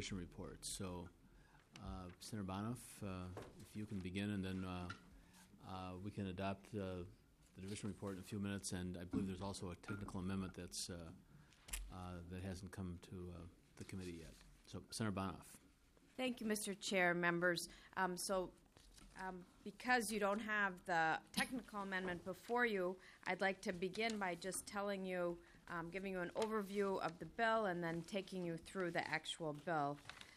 division reports. So, Senator Bonoff, if you can begin, and then we can adopt the division report in a few minutes. And I believe there's also a technical amendment that's that hasn't come to the committee yet. So, Senator Bonoff. Thank you, Mr. Chair, members. Because you don't have the technical amendment before you, I'd like to begin by just telling you, giving you an overview of the bill and then taking you through the actual bill.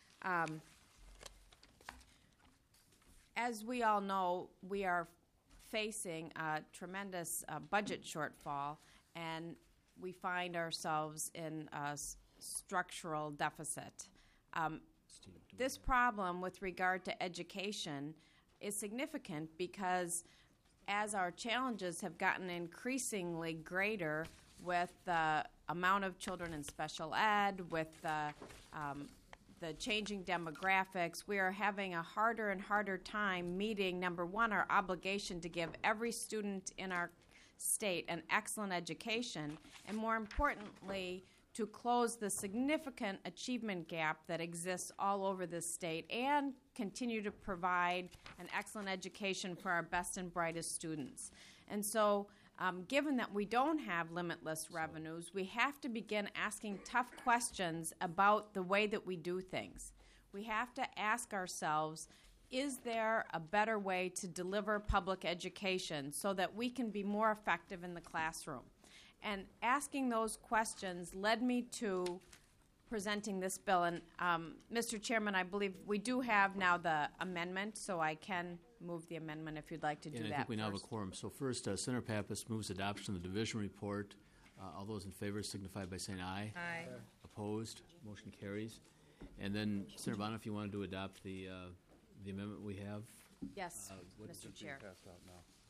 As we all know, we are facing a tremendous budget shortfall, and we find ourselves in a structural deficit. This problem with regard to education is significant because as our challenges have gotten increasingly greater with the amount of children in special ed, with the changing demographics, we are having a harder and harder time meeting, number one, our obligation to give every student in our state an excellent education, and more importantly, to close the significant achievement gap that exists all over this state and continue to provide an excellent education for our best and brightest students. And so, given that we don't have limitless revenues, we have to begin asking tough questions about the way that we do things. We have to ask ourselves, is there a better way to deliver public education so that we can be more effective in the classroom? And asking those questions led me to presenting this bill. And Mr. Chairman, I believe we do have now the amendment, so I can move the amendment if you'd like to do that. I think we now have a first. quorum. So first, Senator Pappas moves adoption of the division report. All those in favor signify by saying aye. Aye. Opposed? Motion carries. And then, Senator Bonoff, if you wanted to adopt the amendment we have. Yes, Mr. Chair. Passed out now.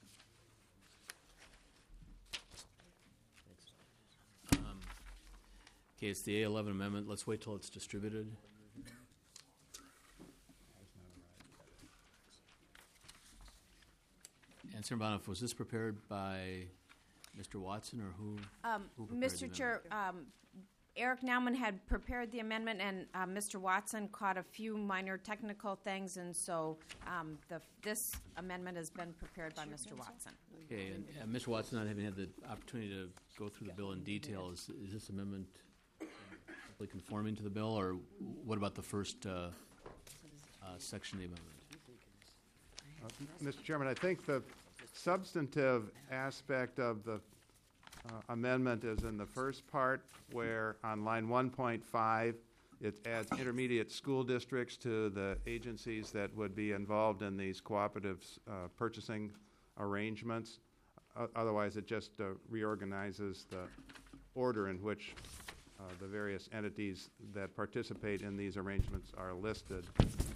Okay, it's the A11 amendment. Let's wait till it's distributed. And Senator Bonoff, was this prepared by Mr. Watson or who prepared Mr. the Chair, amendment? Eric Nauman had prepared the amendment, and Mr. Watson caught a few minor technical things, and so this amendment has been prepared by Mr. Watson. Okay, and Mr. Watson, not having had the opportunity to go through the bill in detail, is this amendment simply conforming to the bill, or what about the first section of the amendment? Mr. Chairman, I think the substantive aspect of the amendment is in the first part, where on line 1.5 it adds intermediate school districts to the agencies that would be involved in these cooperative purchasing arrangements. Otherwise, it just reorganizes the order in which the various entities that participate in these arrangements are listed.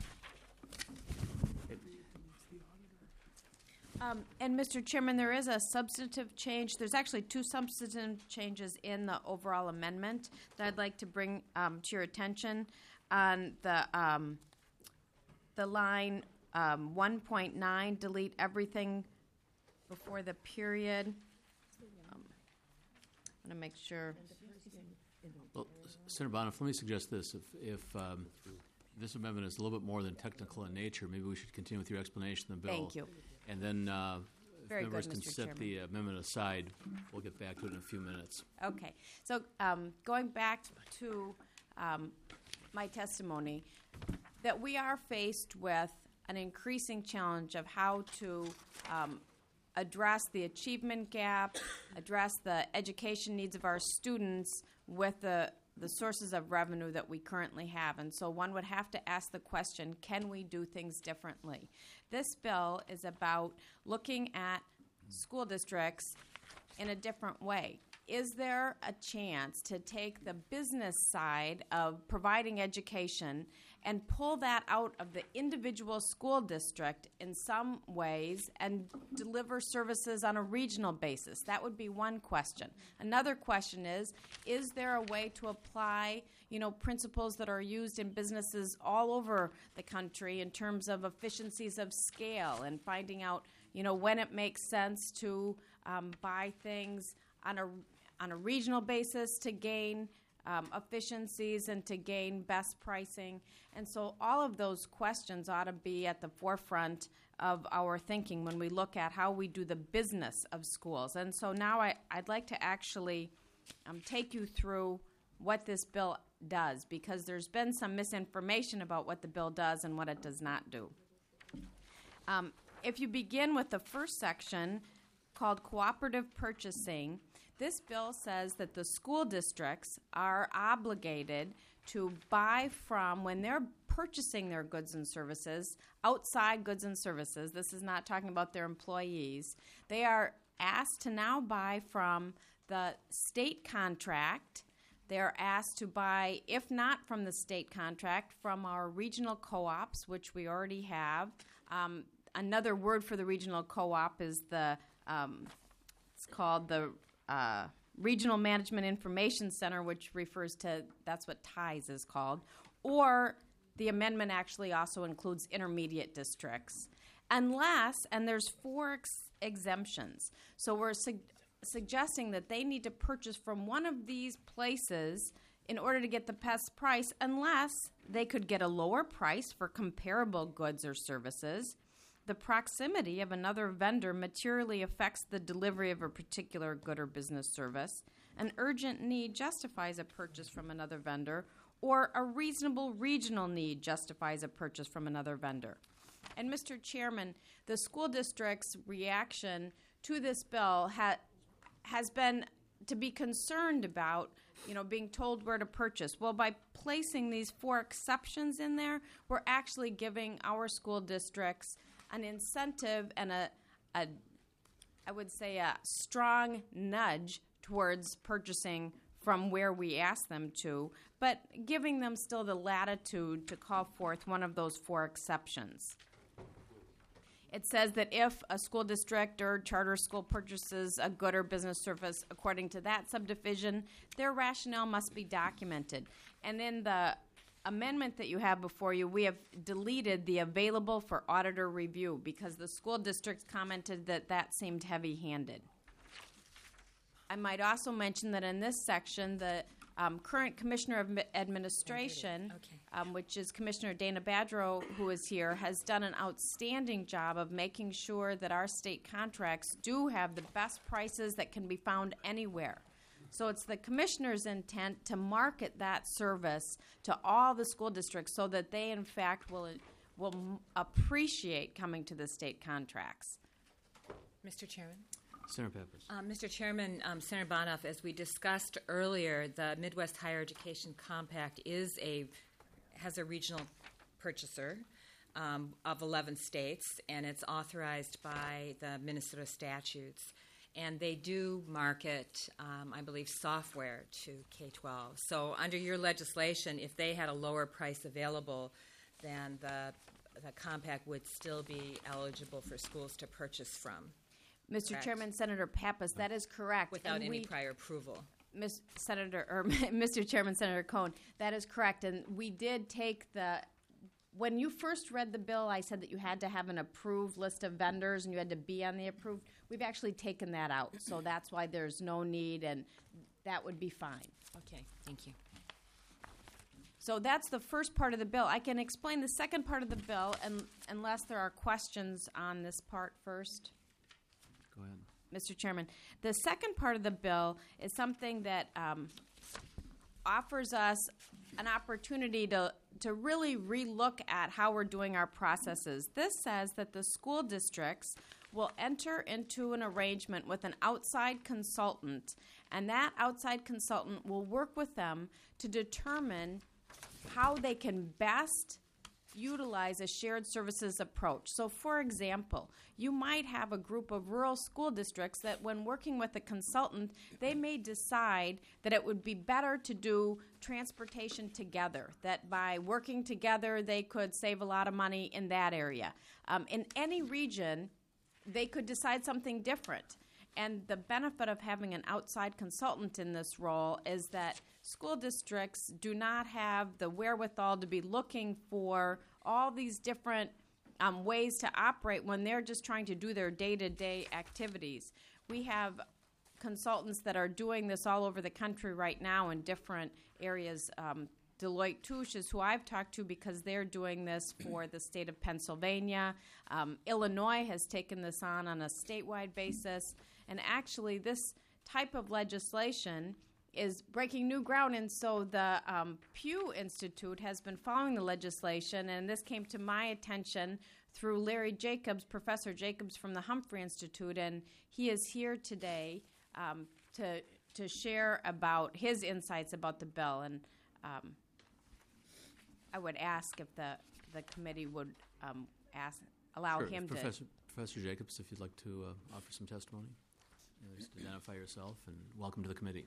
And Mr. Chairman, there is a substantive change. There's actually two substantive changes in the overall amendment that I'd like to bring to your attention. On the line 1.9, delete everything before the period. I'm going to make sure. Well, Senator Bonoff, let me suggest this. If this amendment is a little bit more than technical in nature, maybe we should continue with your explanation of the bill. Thank you. And then if Very members good, can Mr. set Chairman. the amendment aside, we'll get back to it in a few minutes. Okay. So going back to my testimony, that we are faced with an increasing challenge of how to address the achievement gap, address the education needs of our students with the sources of revenue that we currently have. And so one would have to ask the question, can we do things differently? This bill is about looking at school districts in a different way. Is there a chance to take the business side of providing education and pull that out of the individual school district in some ways and deliver services on a regional basis? That would be one question. Another question is there a way to apply, principles that are used in businesses all over the country in terms of efficiencies of scale and finding out, when it makes sense to buy things on a regional basis to gain efficiencies and to gain best pricing. And so all of those questions ought to be at the forefront of our thinking when we look at how we do the business of schools. And so now I'd like to actually take you through what this bill does, because there's been some misinformation about what the bill does and what it does not do. If you begin with the first section called cooperative purchasing, this bill says that the school districts are obligated to buy from, when they're purchasing their goods and services, outside goods and services, this is not talking about their employees, they are asked to now buy from the state contract. They're asked to buy, if not from the state contract, from our regional co-ops, which we already have. Another word for the regional co-op is it's called the Regional Management Information Center, which refers to, that's what TIES is called. Or the amendment actually also includes intermediate districts. Unless, and there's 4 exemptions. So we're suggesting that they need to purchase from one of these places in order to get the best price, unless they could get a lower price for comparable goods or services. The proximity of another vendor materially affects the delivery of a particular good or business service. An urgent need justifies a purchase from another vendor, or a reasonable regional need justifies a purchase from another vendor. And Mr. Chairman, the school district's reaction to this bill has been to be concerned about, being told where to purchase. Well, by placing these 4 exceptions in there, we're actually giving our school districts an incentive and I would say a strong nudge towards purchasing from where we ask them to, but giving them still the latitude to call forth one of those 4 exceptions. It says that if a school district or charter school purchases a good or business service according to that subdivision, their rationale must be documented. And in the amendment that you have before you, we have deleted the available for auditor review because the school districts commented that seemed heavy-handed. I might also mention that in this section, the current Commissioner of Administration, which is Commissioner Dana Badgerow, who is here, has done an outstanding job of making sure that our state contracts do have the best prices that can be found anywhere. So it's the Commissioner's intent to market that service to all the school districts so that they, in fact, will appreciate coming to the state contracts. Mr. Chairman? Senator Peppers. Mr. Chairman, Senator Bonoff, as we discussed earlier, the Midwest Higher Education Compact has a regional purchaser of 11 states, and it's authorized by the Minnesota statutes. And they do market, I believe, software to K-12. So under your legislation, if they had a lower price available, then the compact would still be eligible for schools to purchase from. Mr. Correct. Chairman, Senator Pappas, that is correct. Without any prior approval. Mr. Chairman, Senator Cohn, that is correct. And we did take when you first read the bill, I said that you had to have an approved list of vendors and you had to be on the approved. We've actually taken that out. So that's why there's no need, and that would be fine. Okay, thank you. So that's the first part of the bill. I can explain the second part of the bill unless there are questions on this part first. Go ahead. Mr. Chairman, the second part of the bill is something that offers us an opportunity to really relook at how we're doing our processes. This says that the school districts will enter into an arrangement with an outside consultant, and that outside consultant will work with them to determine how they can best utilize a shared services approach. So, for example, you might have a group of rural school districts that when working with a consultant, they may decide that it would be better to do transportation together, that by working together they could save a lot of money in that area. In any region, they could decide something different. And the benefit of having an outside consultant in this role is that school districts do not have the wherewithal to be looking for all these different ways to operate when they're just trying to do their day-to-day activities. We have consultants that are doing this all over the country right now in different areas. Deloitte Touche is who I've talked to because they're doing this for the state of Pennsylvania. Illinois has taken this on a statewide basis. And actually, this type of legislation is breaking new ground. And so the Pew Institute has been following the legislation, and this came to my attention through Larry Jacobs, Professor Jacobs from the Humphrey Institute, and he is here today to share about his insights about the bill. And I would ask if the committee would allow Sure. him Professor Jacobs, if you'd like to offer some testimony. Just identify yourself and welcome to the committee.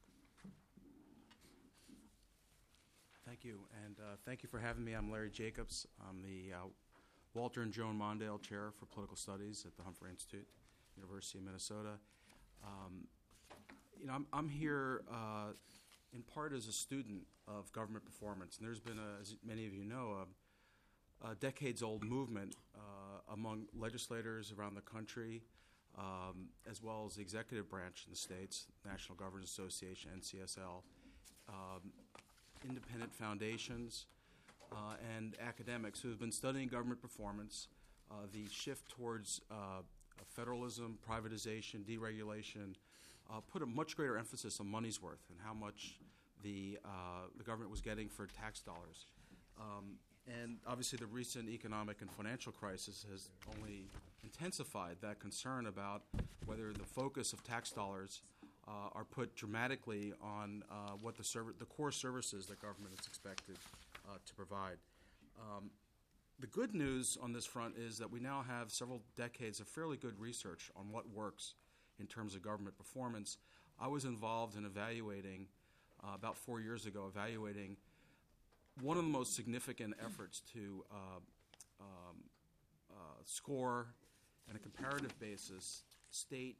Thank you, and thank you for having me. I'm Larry Jacobs. I'm the Walter and Joan Mondale Chair for Political Studies at the Humphrey Institute, University of Minnesota. I'm here in part as a student of government performance, and there's been, as many of you know, a decades-old movement among legislators around the country, as well as the executive branch in the states, National Governors Association, NCSL, independent foundations, and academics who have been studying government performance, the shift towards federalism, privatization, deregulation, put a much greater emphasis on money's worth and how much the government was getting for tax dollars. And obviously the recent economic and financial crisis has only intensified that concern about whether the focus of tax dollars are put dramatically on what the core services that government is expected to provide. The good news on this front is that we now have several decades of fairly good research on what works in terms of government performance. I was involved in evaluating, about 4 years ago, one of the most significant efforts to score on a comparative basis state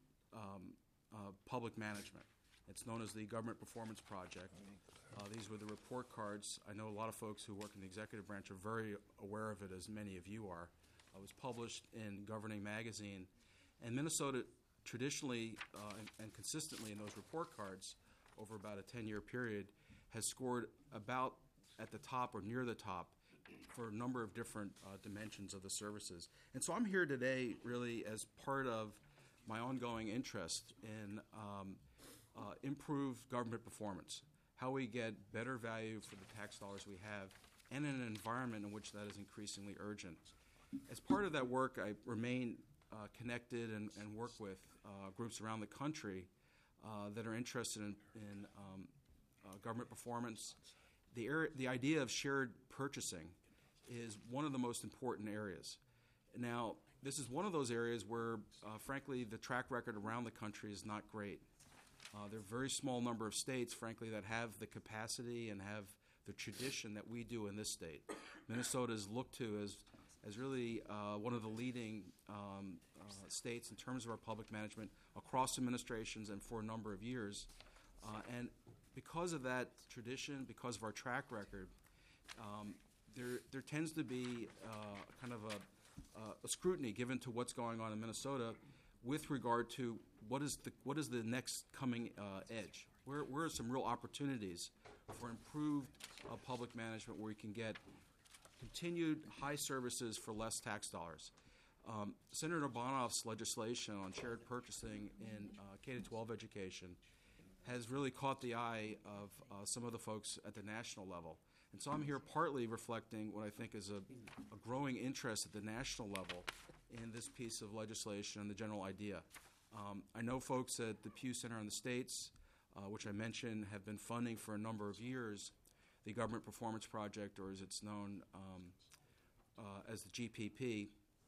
public management. It's known as the Government Performance Project. These were the report cards. I know a lot of folks who work in the executive branch are very aware of it, as many of you are. It was published in Governing Magazine. And Minnesota traditionally and consistently in those report cards over about a 10-year period has scored about at the top or near the top for a number of different dimensions of the services. And so I'm here today really as part of my ongoing interest in improved government performance, how we get better value for the tax dollars we have, and in an environment in which that is increasingly urgent. As part of that work, I remain connected and work with groups around the country that are interested in government performance. The idea of shared purchasing is one of the most important areas. Now, this is one of those areas where, frankly, the track record around the country is not great. There are a very small number of states, frankly, that have the capacity and have the tradition that we do in this state. Minnesota is looked to as really one of the leading states in terms of our public management across administrations and for a number of years. And because of that tradition, because of our track record, there tends to be kind of a scrutiny given to what's going on in Minnesota with regard to what is the next coming edge. Where are some real opportunities for improved public management where we can get continued high services for less tax dollars? Senator Bonoff's legislation on shared purchasing in K-12 education has really caught the eye of some of the folks at the national level. And so I'm here partly reflecting what I think is a growing interest at the national level in this piece of legislation and the general idea. I know folks at the Pew Center in the States, which I mentioned, have been funding for a number of years the Government Performance Project, or as it's known as the GPP,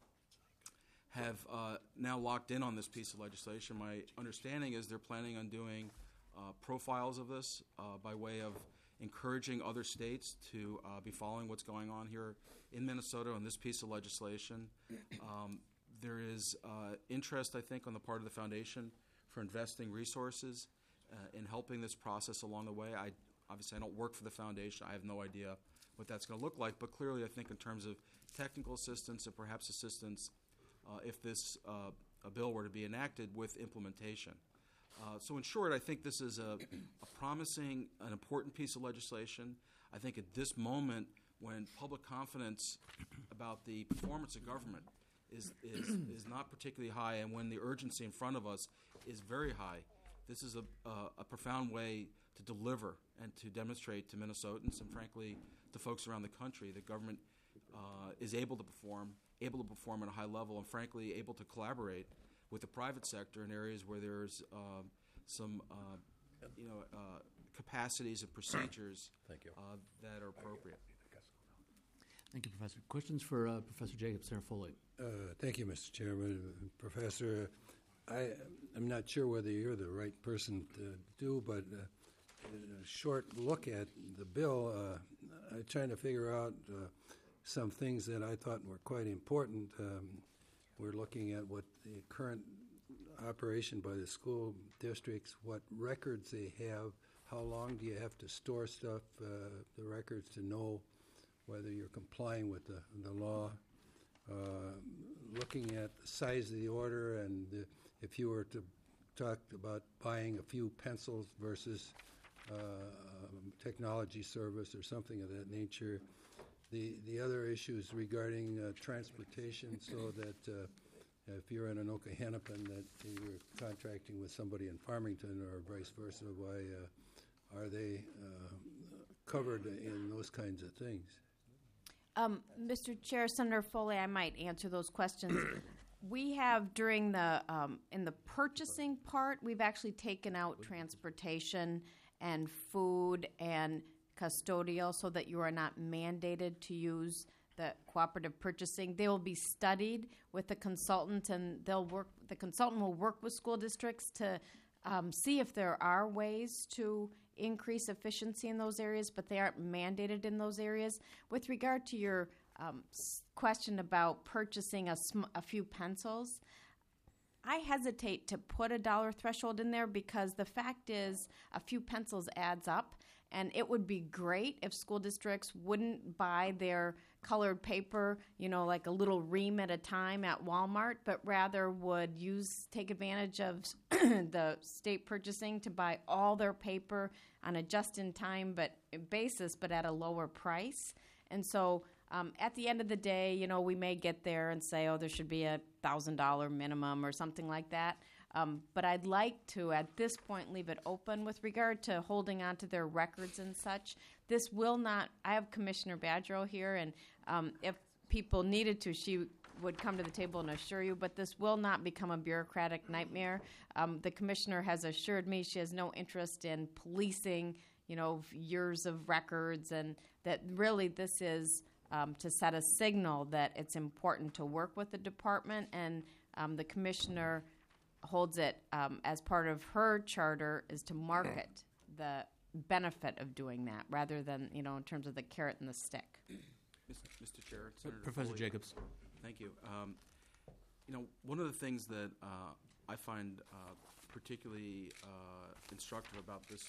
have now locked in on this piece of legislation. My understanding is they're planning on doing profiles of this by way of encouraging other states to be following what's going on here in Minnesota on this piece of legislation. There is interest, I think, on the part of the foundation for investing resources in helping this process along the way. Obviously, I don't work for the foundation. I have no idea what that's going to look like, but clearly I think in terms of technical assistance and perhaps assistance if this a bill were to be enacted with implementation. So in short, I think this is a promising, an important piece of legislation. I think at this moment, when public confidence about the performance of government is not particularly high, and when the urgency in front of us is very high, this is a profound way to deliver and to demonstrate to Minnesotans and, frankly, to folks around the country that government is able to perform at a high level, and, frankly, able to collaborate with the private sector in areas where there's some capacities and procedures that are appropriate. Thank you, Professor. Questions for Professor Jacobs, Senator Foley? Thank you, Mr. Chairman. Professor, I'm not sure whether you're the right person to do, but a short look at the bill, I'm trying to figure out some things that I thought were quite important. We're looking at what the current operation by the school districts, what records they have, how long do you have to store stuff, the records, to know whether you're complying with the law. Looking at the size of the order, and if you were to talk about buying a few pencils versus technology service or something of that nature. The other issues regarding transportation, so that if you're in Anoka Hennepin, that you're contracting with somebody in Farmington or vice versa, why are they covered in those kinds of things? Mr. Chair, Senator Foley, I might answer those questions. We have, during the in the purchasing part, we've actually taken out transportation and food and custodial, so that you are not mandated to use the cooperative purchasing. They will be studied with the consultant, and the consultant will work with school districts to see if there are ways to increase efficiency in those areas, but they aren't mandated in those areas. With regard to your question about purchasing a few pencils, I hesitate to put a dollar threshold in there, because the fact is a few pencils adds up, and it would be great if school districts wouldn't buy their colored paper, like a little ream at a time at Walmart, but rather would take advantage of the state purchasing to buy all their paper on a just-in-time basis, but at a lower price. And so at the end of the day, we may get there and say, there should be a $1,000 minimum or something like that. But I'd like to, at this point, leave it open with regard to holding on to their records and such. This will not, I have Commissioner Badgerow here, and if people needed to, she would come to the table and assure you, but this will not become a bureaucratic nightmare. The commissioner has assured me she has no interest in policing, years of records, and that really this is to set a signal that it's important to work with the department, and the commissioner holds it as part of her charter is to market the benefit of doing that, rather than, in terms of the carrot and the stick. Mr. Chair, Senator Professor Foley. Jacobs. Thank you. One of the things that I find particularly instructive about this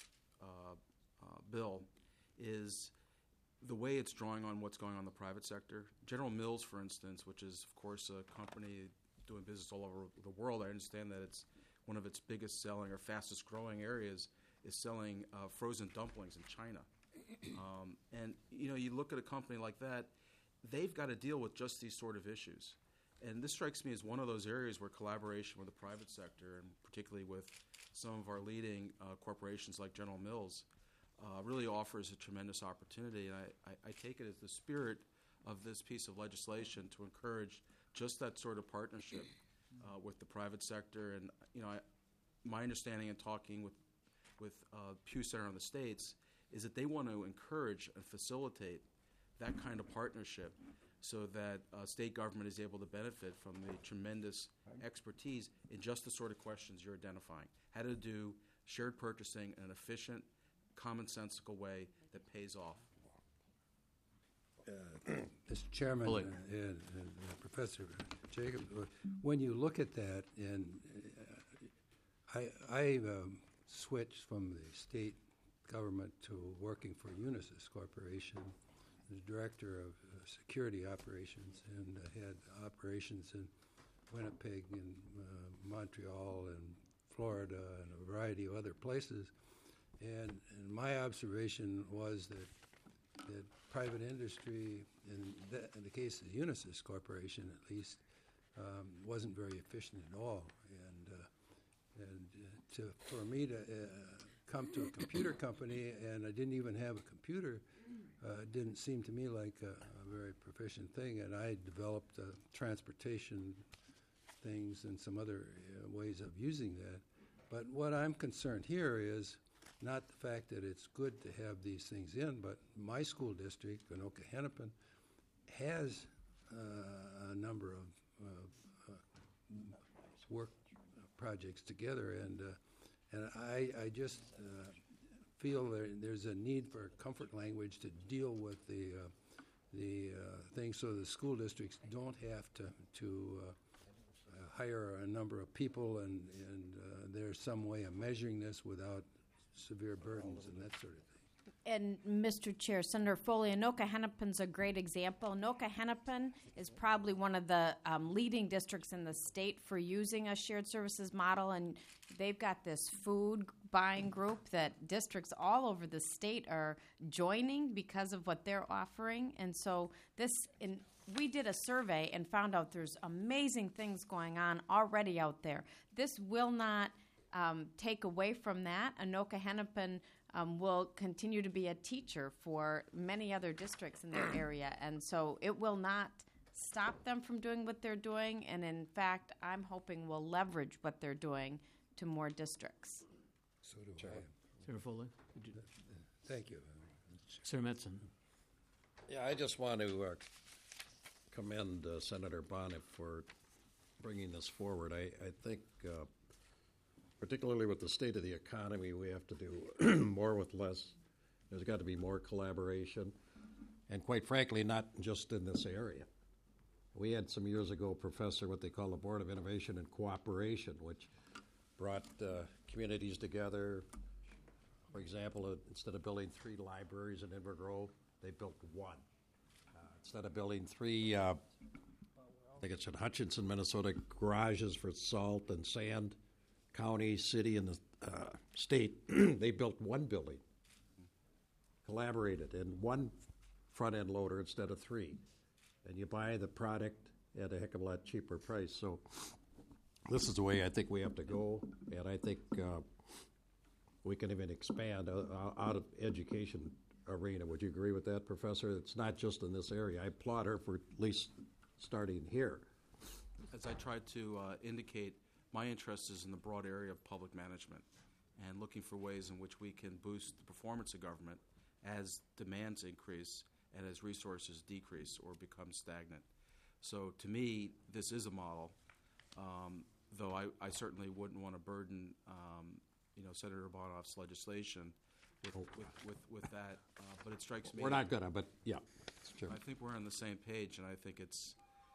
bill is the way it's drawing on what's going on in the private sector. General Mills, for instance, which is, of course, a company doing business all over the world, I understand that it's one of its biggest selling or fastest growing areas is selling frozen dumplings in China. And, you look at a company like that, they've got to deal with just these sort of issues. And this strikes me as one of those areas where collaboration with the private sector, and particularly with some of our leading corporations like General Mills, really offers a tremendous opportunity. And I take it as the spirit of this piece of legislation to encourage just that sort of partnership with the private sector. And, my understanding in talking with Pew Center on the States is that they want to encourage and facilitate that kind of partnership so that state government is able to benefit from the tremendous expertise in just the sort of questions you're identifying. How to do shared purchasing in an efficient, commonsensical way that pays off. Mr. Chairman, Professor Jacobs, when you look at that, and I switched from the state government to working for Unisys Corporation, the director of security operations, and had operations in Winnipeg and Montreal and Florida and a variety of other places. And my observation was that private industry, in the case of the Unisys Corporation at least, wasn't very efficient at all. For me to come to a computer company and I didn't even have a computer didn't seem to me like a very proficient thing. And I developed transportation things and some other ways of using that. But what I'm concerned here is not the fact that it's good to have these things in, but my school district, Anoka Hennepin, has a number of work projects together, and I just feel there's a need for comfort language to deal with the things, so the school districts don't have to hire a number of people, and there's some way of measuring this without severe burdens and that sort of thing. And Mr. Chair, Senator Foley, Anoka Hennepin's a great example. Anoka Hennepin is probably one of the leading districts in the state for using a shared services model, and they've got this food buying group that districts all over the state are joining because of what they're offering. And so we did a survey and found out there's amazing things going on already out there. This will not take away from that. Anoka Hennepin will continue to be a teacher for many other districts in their area, and so it will not stop them from doing what they're doing, and in fact, I'm hoping we'll leverage what they're doing to more districts. So do I. Senator Foley? Thank you. Senator Metzen? Yeah, I just want to commend Senator Bonif for bringing this forward. I think, particularly with the state of the economy, we have to do more with less. There's got to be more collaboration, and quite frankly, not just in this area. We had some years ago, Professor, what they call the Board of Innovation and Cooperation, which brought communities together. For example, instead of building 3 libraries in Inver Grove, they built 1. Instead of building 3, I think it's in Hutchinson, Minnesota, garages for salt and sand, county, city, and the state, they built 1 building, collaborated, and 1 front-end loader instead of 3. And you buy the product at a heck of a lot cheaper price. So this is the way I think we have to go, and I think we can even expand out of education arena. Would you agree with that, Professor? It's not just in this area. I applaud her for at least starting here. As I tried to indicate, my interest is in the broad area of public management and looking for ways in which we can boost the performance of government as demands increase and as resources decrease or become stagnant. So to me, this is a model, though I certainly wouldn't want to burden Senator Bonhoeff's legislation with that, but it strikes me. We're not going to, but yeah, it's true. I think we're on the same page, and I think it's,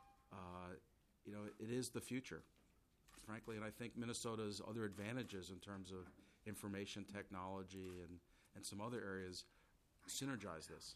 it is the future, frankly, and I think Minnesota's other advantages in terms of information technology and some other areas synergize this.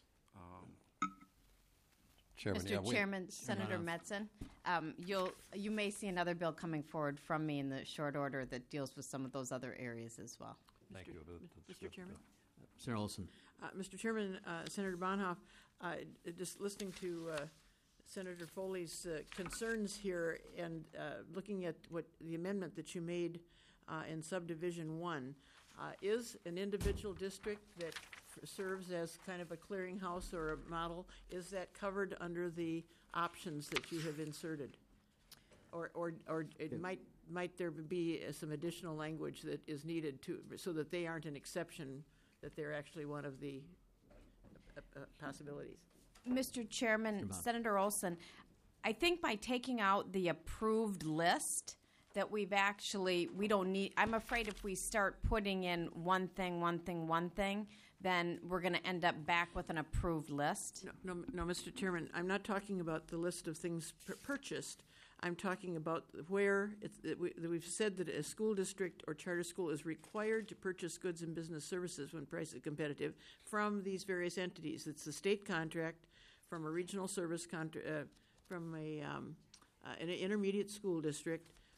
Chairman, Mr. Chairman, Senator Metzen, you may see another bill coming forward from me in the short order that deals with some of those other areas as well. Thank you. Mr. Chairman? Senator Olson? Mr. Chairman, Senator Bonhoeff, just listening to Senator Foley's concerns here and looking at what the amendment that you made in Subdivision 1, is an individual district that serves as kind of a clearinghouse or a model, is that covered under the options that you have inserted? Or it might there be some additional language that is needed so that they aren't an exception, that they're actually one of the possibilities? Mr. Chairman, Senator Olson, I think by taking out the approved list that we don't need, I'm afraid if we start putting in one thing, then we're going to end up back with an approved list. No, Mr. Chairman, I'm not talking about the list of things purchased. I'm talking about where we've said that a school district or charter school is required to purchase goods and business services when price is competitive from these various entities. It's the state contract, from a regional service contract, from an intermediate school district,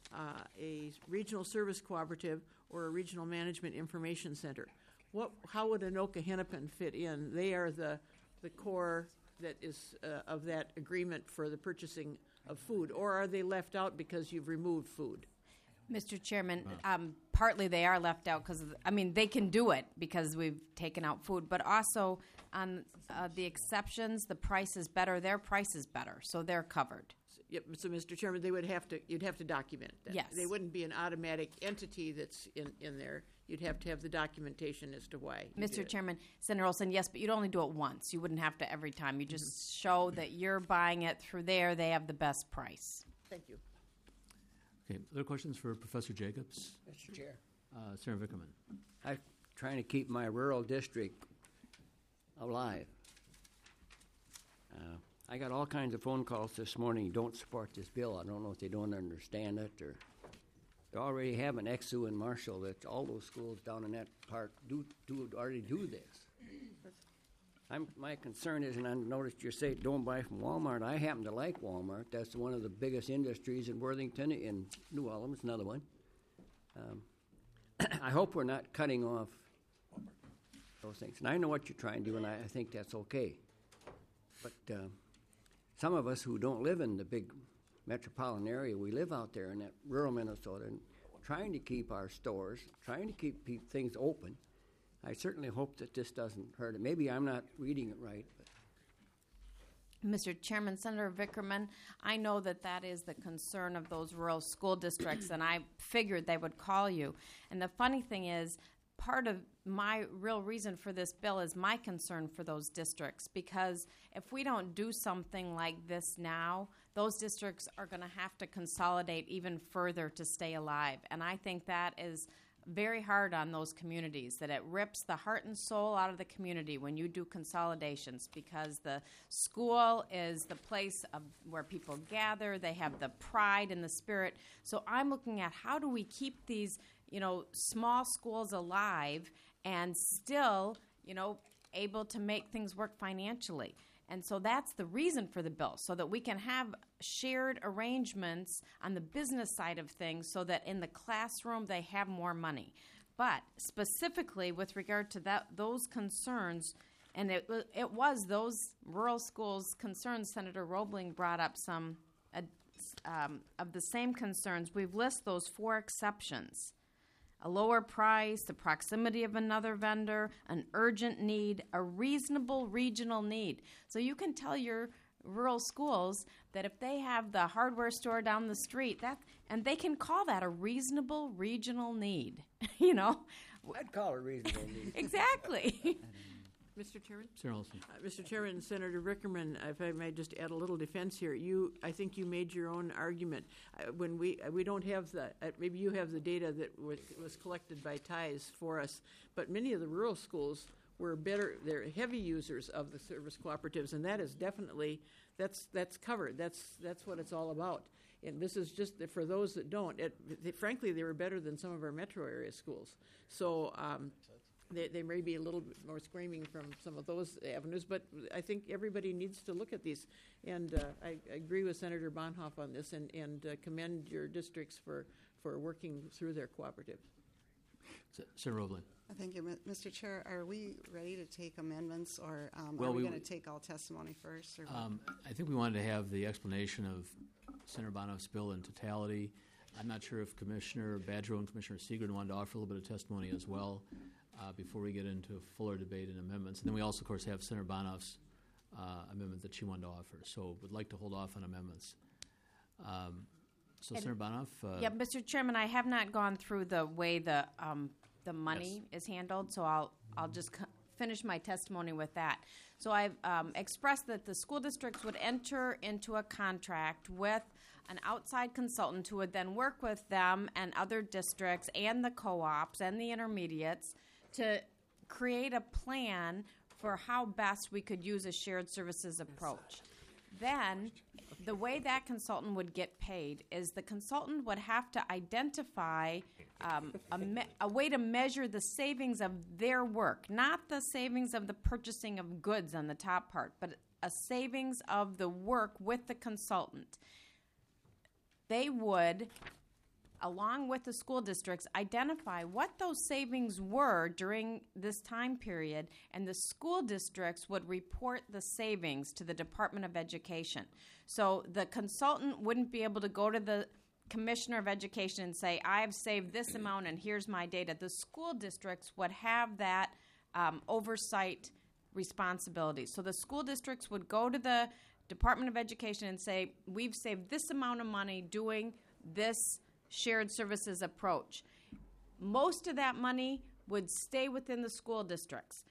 a regional service cooperative or a regional management information center. How would Anoka Hennepin fit in? They are the core that is of that agreement for the purchasing of food, or are they left out because you've removed food? Mr. Chairman, partly they are left out because, they can do it because we've taken out food, but also on the exceptions, the price is better, their price is better, so they're covered. Yep. So, Mr. Chairman, you'd have to document that. Yes. They wouldn't be an automatic entity that's in there. You'd have to have the documentation as to why. Mr. Chairman, Senator Olson, yes, but you'd only do it once. You wouldn't have to every time. You just show that you're buying it through there. They have the best price. Thank you. Okay, other questions for Professor Jacobs? Mr. Chair, Senator Vickerman. I'm trying to keep my rural district alive. I got all kinds of phone calls this morning, don't support this bill. I don't know if they don't understand it or they already have an EXU in Marshall that all those schools down in that park already do this. My concern is, and I noticed you say don't buy from Walmart. I happen to like Walmart. That's one of the biggest industries in Worthington, in New Ulm. It's another one. I hope we're not cutting off those things. And I know what you're trying to do, and I think that's okay. But some of us who don't live in the big metropolitan area, we live out there in that rural Minnesota, and trying to keep our stores, trying to keep things open. I certainly hope that this doesn't hurt it. Maybe I'm not reading it right. But. Mr. Chairman, Senator Vickerman, I know that is the concern of those rural school districts, and I figured they would call you. And the funny thing is, part of my real reason for this bill is my concern for those districts, because if we don't do something like this now, those districts are going to have to consolidate even further to stay alive. And I think that is very hard on those communities, that it rips the heart and soul out of the community when you do consolidations, because the school is the place where people gather, they have the pride and the spirit. So I'm looking at how do we keep these small schools alive and still, able to make things work financially. And so that's the reason for the bill, so that we can have shared arrangements on the business side of things so that in the classroom they have more money. But specifically with regard to those concerns, and it was those rural schools' concerns, Senator Roebling brought up some of the same concerns. We've listed those 4 exceptions. A lower price, the proximity of another vendor, an urgent need, a reasonable regional need. So you can tell your rural schools that if they have the hardware store down the street, and they can call that a reasonable regional need, I'd call it a reasonable need. Exactly. Mr. Chairman? Senator Olson. Mr. Chairman, Senator Vickerman, if I may just add a little defense here, I think you made your own argument. When we don't have maybe you have the data that was collected by TIES for us, but many of the rural schools were they're heavy users of the service cooperatives, and that is definitely, that's covered. That's what it's all about. And this is just for those that don't. Frankly, they were better than some of our metro area schools. So, They may be a little bit more screaming from some of those avenues, but I think everybody needs to look at these. And I agree with Senator Bonhoeff on this and commend your districts for working through their cooperatives. Senator Roebling. Thank you, Mr. Chair. Are we ready to take amendments, or Well, are we we going to take all testimony first? Or I think we wanted to have the explanation of Senator Bonhoeff's bill in totality. I'm not sure if Commissioner Badgerow and Commissioner Seegren wanted to offer a little bit of testimony as well. Before we get into a fuller debate and amendments. And then we also, of course, have Senator Bonhoeff's amendment that she wanted to offer. So we'd like to hold off on amendments. Senator Bonhoeff? Yeah, Mr. Chairman, I have not gone through the way the money is handled, so I'll just finish my testimony with that. So I've expressed that the school districts would enter into a contract with an outside consultant who would then work with them and other districts and the co-ops and the intermediates to create a plan for how best we could use a shared services approach. Then, the way that consultant would get paid is the consultant would have to identify a way to measure the savings of their work, not the savings of the purchasing of goods on the top part, but a savings of the work with the consultant. They would along with the school districts, identify what those savings were during this time period, and the school districts would report the savings to the Department of Education. So the consultant wouldn't be able to go to the Commissioner of Education and say, I have saved this amount and here's my data. The school districts would have that oversight responsibility. So the school districts would go to the Department of Education and say, we've saved this amount of money doing this shared services approach. Most of that money would stay within the school districts.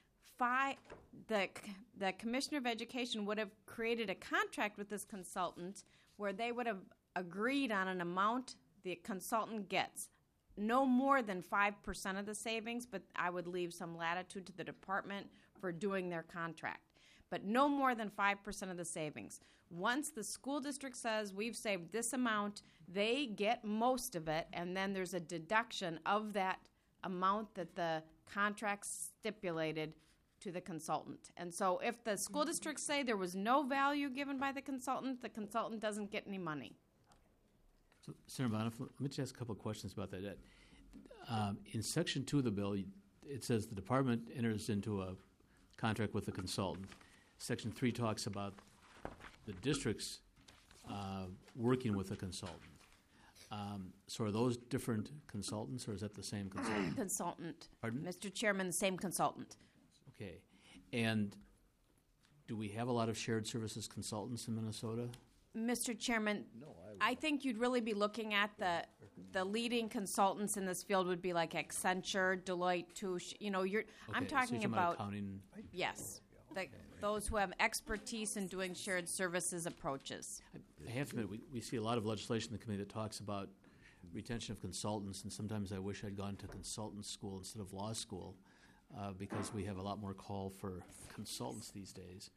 The Commissioner of Education would have created a contract with this consultant where they would have agreed on an amount the consultant gets. No more than 5% of the savings, but I would leave some latitude to the department for doing their contract. But no more than 5% of the savings. Once the school district says we've saved this amount, they get most of it, and then there's a deduction of that amount that the contract stipulated to the consultant. And so if the school districts say there was no value given by the consultant doesn't get any money. So, Senator Bonoff, let me just ask a couple of questions about that. In Section 2 of the bill, it says the department enters into a contract with the consultant. Section 3 talks about the districts working with a consultant. So are those different consultants, or is that the same consultant? Consultant. Pardon? Mr. Chairman, the same consultant. Okay. And do we have a lot of shared services consultants in Minnesota? Mr. Chairman, I think you'd really be looking at the leading consultants in this field would be like Accenture, Deloitte, Touche. You know, I'm Okay, so talking you're about accounting. yes, those who have expertise in doing shared services approaches. I have to admit, we see a lot of legislation in the committee that talks about retention of consultants, and sometimes I wish I'd gone to consultant school instead of law school because we have a lot more call for consultants these days.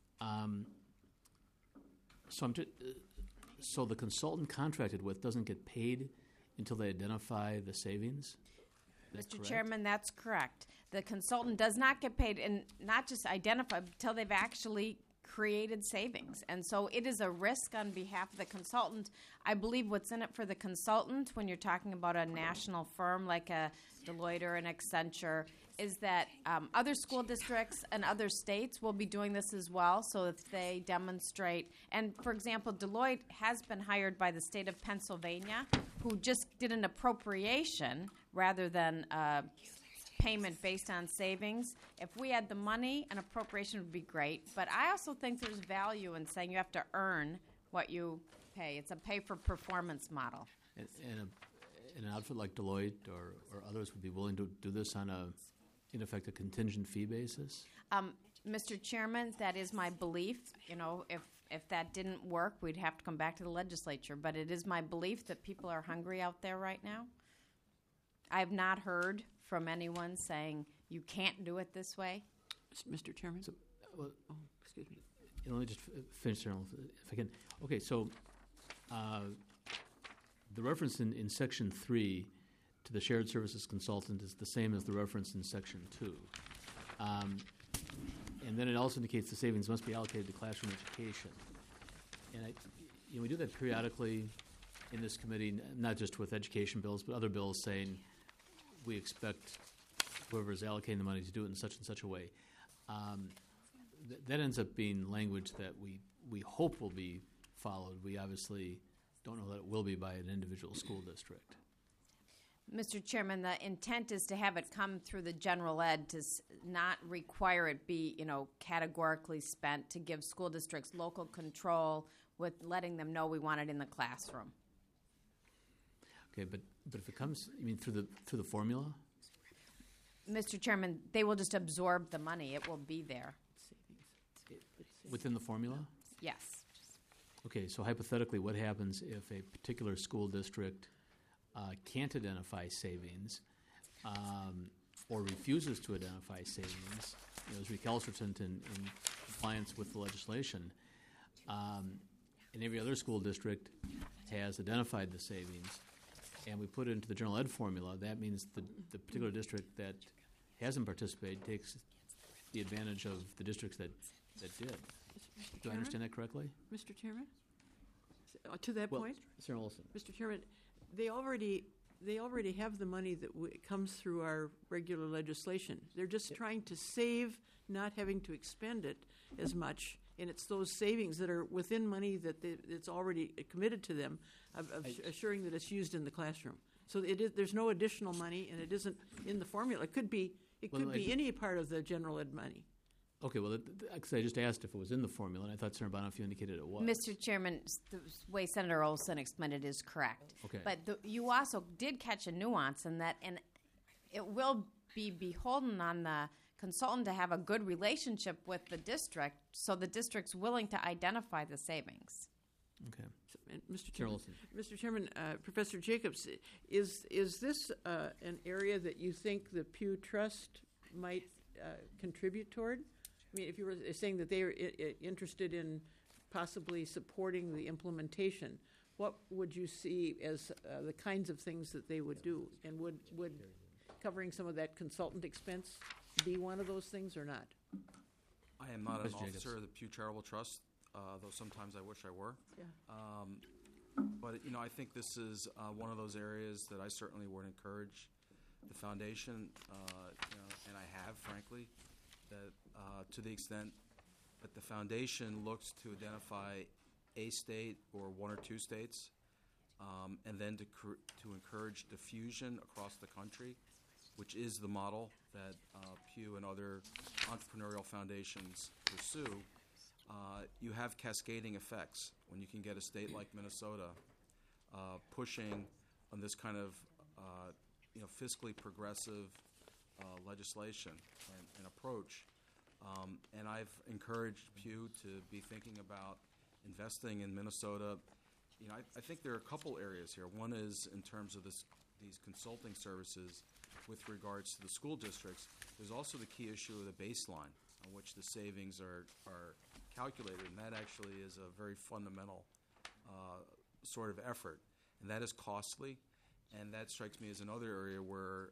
So the consultant contracted with doesn't get paid until they identify the savings? Mr. Correct? Chairman, that's correct. The consultant does not get paid and not just identify until they've actually created savings. And so it is a risk on behalf of the consultant. I believe what's in it for the consultant when you're talking about a national firm like a Deloitte or an Accenture is that other school districts and other states will be doing this as well. So if they demonstrate, and for example, Deloitte has been hired by the state of Pennsylvania, who just did an appropriation rather than payment based on savings. If we had the money, an appropriation would be great. But I also think there's value in saying you have to earn what you pay. It's a pay-for-performance model. And an outfit like Deloitte or others would be willing to do this on in effect, a contingent fee basis? Mr. Chairman, that is my belief. You know, if that didn't work, we'd have to come back to the legislature. But it is my belief that people are hungry out there right now. I have not heard from anyone saying you can't do it this way. Mr. Chairman? Excuse me. Let me just finish there if I can. Okay, so the reference in Section 3 to the shared services consultant is the same as the reference in Section 2. And then it also indicates the savings must be allocated to classroom education. And we do that periodically in this committee, not just with education bills, but other bills saying we expect whoever is allocating the money to do it in such and such a way. That ends up being language that we hope will be followed. We obviously don't know that it will be by an individual school district. Mr. Chairman, the intent is to have it come through the general ed to not require it be, categorically spent, to give school districts local control with letting them know we want it in the classroom. Okay, but if it comes, you mean through the formula? Mr. Chairman, they will just absorb the money. It will be there. Within the formula? Yes. Okay, so hypothetically, what happens if a particular school district can't identify savings or refuses to identify savings, is recalcitrant in compliance with the legislation, and every other school district has identified the savings, and we put it into the general ed formula, that means the particular district that hasn't participated takes the advantage of the districts that did. Do I understand that correctly? Mr. Chairman? To that point? Senator Olson. Mr. Chairman, They already have the money that comes through our regular legislation. They're just trying to save, not having to expend it as much. And it's those savings that are within money that it's already committed to them, of assuring that it's used in the classroom. So there's no additional money, and it isn't in the formula. It could be any part of the general ed money. Okay, well, because I just asked if it was in the formula, and I thought, Senator Bonoff, you indicated it was. Mr. Chairman, the way Senator Olson explained it is correct. Okay. But you also did catch a nuance in that, and it will be beholden on the consultant to have a good relationship with the district, so the district's willing to identify the savings. Okay. Mr. Chair Chairman, Olson. Mr. Chairman, Professor Jacobs, is this an area that you think the Pew Trust might contribute toward? I mean, if you were saying that they are interested in possibly supporting the implementation, what would you see as the kinds of things that they would do? And would covering some of that consultant expense be one of those things or not? I am not an Mr. Jacobs. officer of the Pew Charitable Trust, though sometimes I wish I were. Yeah. But I think this is one of those areas that I certainly would encourage the foundation, and I have, frankly, that to the extent that the foundation looks to identify a state or one or two states, and then to encourage diffusion across the country, which is the model that Pew and other entrepreneurial foundations pursue. You have cascading effects when you can get a state like Minnesota pushing on this kind of fiscally progressive legislation and approach. And I've encouraged Pew to be thinking about investing in Minnesota. I think there are a couple areas here. One is in terms of these consulting services with regards to the school districts. There's also the key issue of the baseline on which the savings are calculated, and that actually is a very fundamental sort of effort, and that is costly, and that strikes me as another area where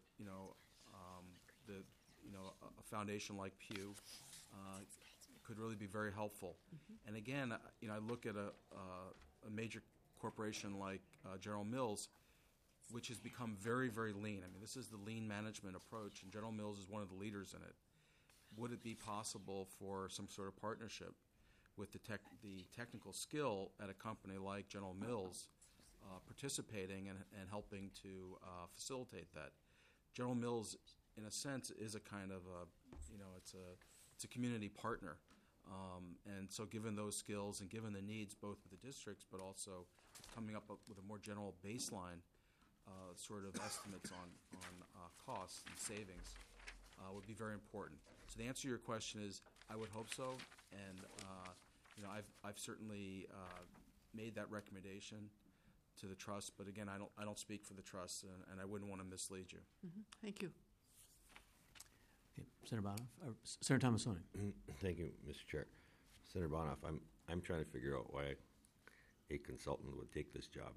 a foundation like Pew could really be very helpful. And again, I look at a major corporation like General Mills, which has become very, very lean. I mean, this is the lean management approach, and General Mills is one of the leaders in it. Would it be possible for some sort of partnership with the technical skill at a company like General Mills participating and helping to facilitate that? General Mills, in a sense, is a kind of it's a community partner. And so given those skills and given the needs both of the districts, but also coming up with a more general baseline sort of estimates on costs and savings would be very important. So the answer to your question is, I would hope so, and I've certainly made that recommendation to the trust. But again, I don't speak for the trust, and I wouldn't want to mislead you. Mm-hmm. Thank you. Okay. Senator Bonoff, Senator Thomasoni. Thank you, Mr. Chair. Senator Bonoff, I'm trying to figure out why a consultant would take this job.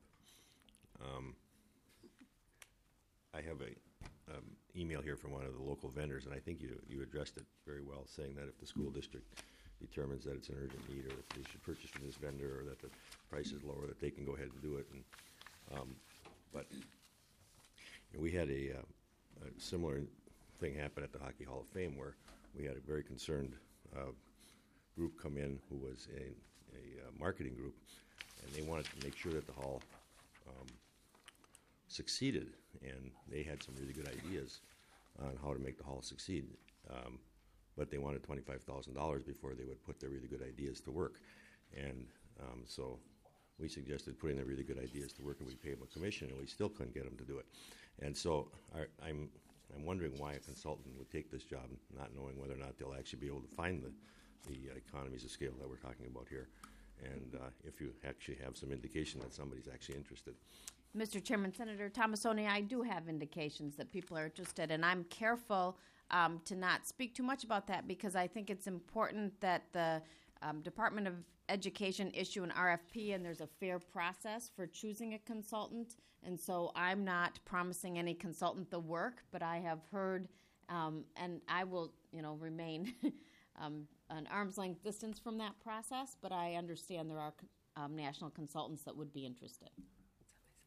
I have a email here from one of the local vendors, and I think you addressed it very well, saying that if the school district determines that it's an urgent need, or if they should purchase from this vendor, or that the price is lower, that they can go ahead and do it. But we had a similar thing happen at the Hockey Hall of Fame, where we had a very concerned group come in who was a marketing group, and they wanted to make sure that the hall succeeded, and they had some really good ideas on how to make the hall succeed. But they wanted $25,000 before they would put their really good ideas to work. And so we suggested putting their really good ideas to work, and we paid them a commission, and we still couldn't get them to do it. And so I'm wondering why a consultant would take this job, not knowing whether or not they'll actually be able to find the economies of scale that we're talking about here, and if you actually have some indication that somebody's actually interested. Mr. Chairman, Senator Thomasoni, I do have indications that people are interested, and I'm careful to not speak too much about that, because I think it's important that the Department of Education issue an RFP, and there's a fair process for choosing a consultant. And so I'm not promising any consultant the work, but I have heard, and I will, remain an arm's length distance from that process, but I understand there are national consultants that would be interested.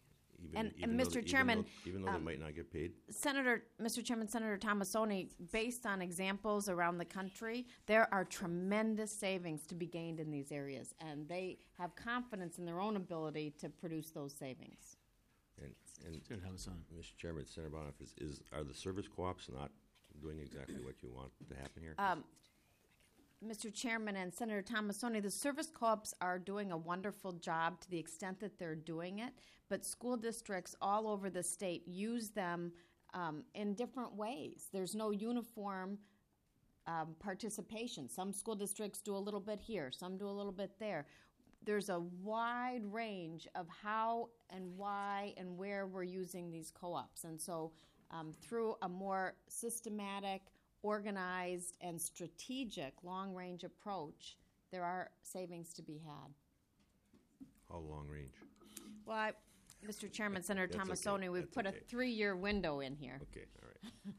And Mr. Chairman, even though they might not get paid. Mr. Chairman, Senator Tomassoni, based on examples around the country, there are tremendous savings to be gained in these areas, and they have confidence in their own ability to produce those savings. And Senator Tomassoni. Mr. Chairman, Senator Bonoff, are the service co-ops not doing exactly what you want to happen here? Mr. Chairman and Senator Tomassoni, the service co-ops are doing a wonderful job to the extent that they're doing it, but school districts all over the state use them in different ways. There's no uniform participation. Some school districts do a little bit here, some do a little bit there. There's a wide range of how and why and where we're using these co-ops. And so through a more systematic, organized, and strategic long-range approach, there are savings to be had. How long range? Well, Mr. Chairman, Senator That's Tomassoni, okay. we've That's put okay. a 3-year window in here. Okay, all right.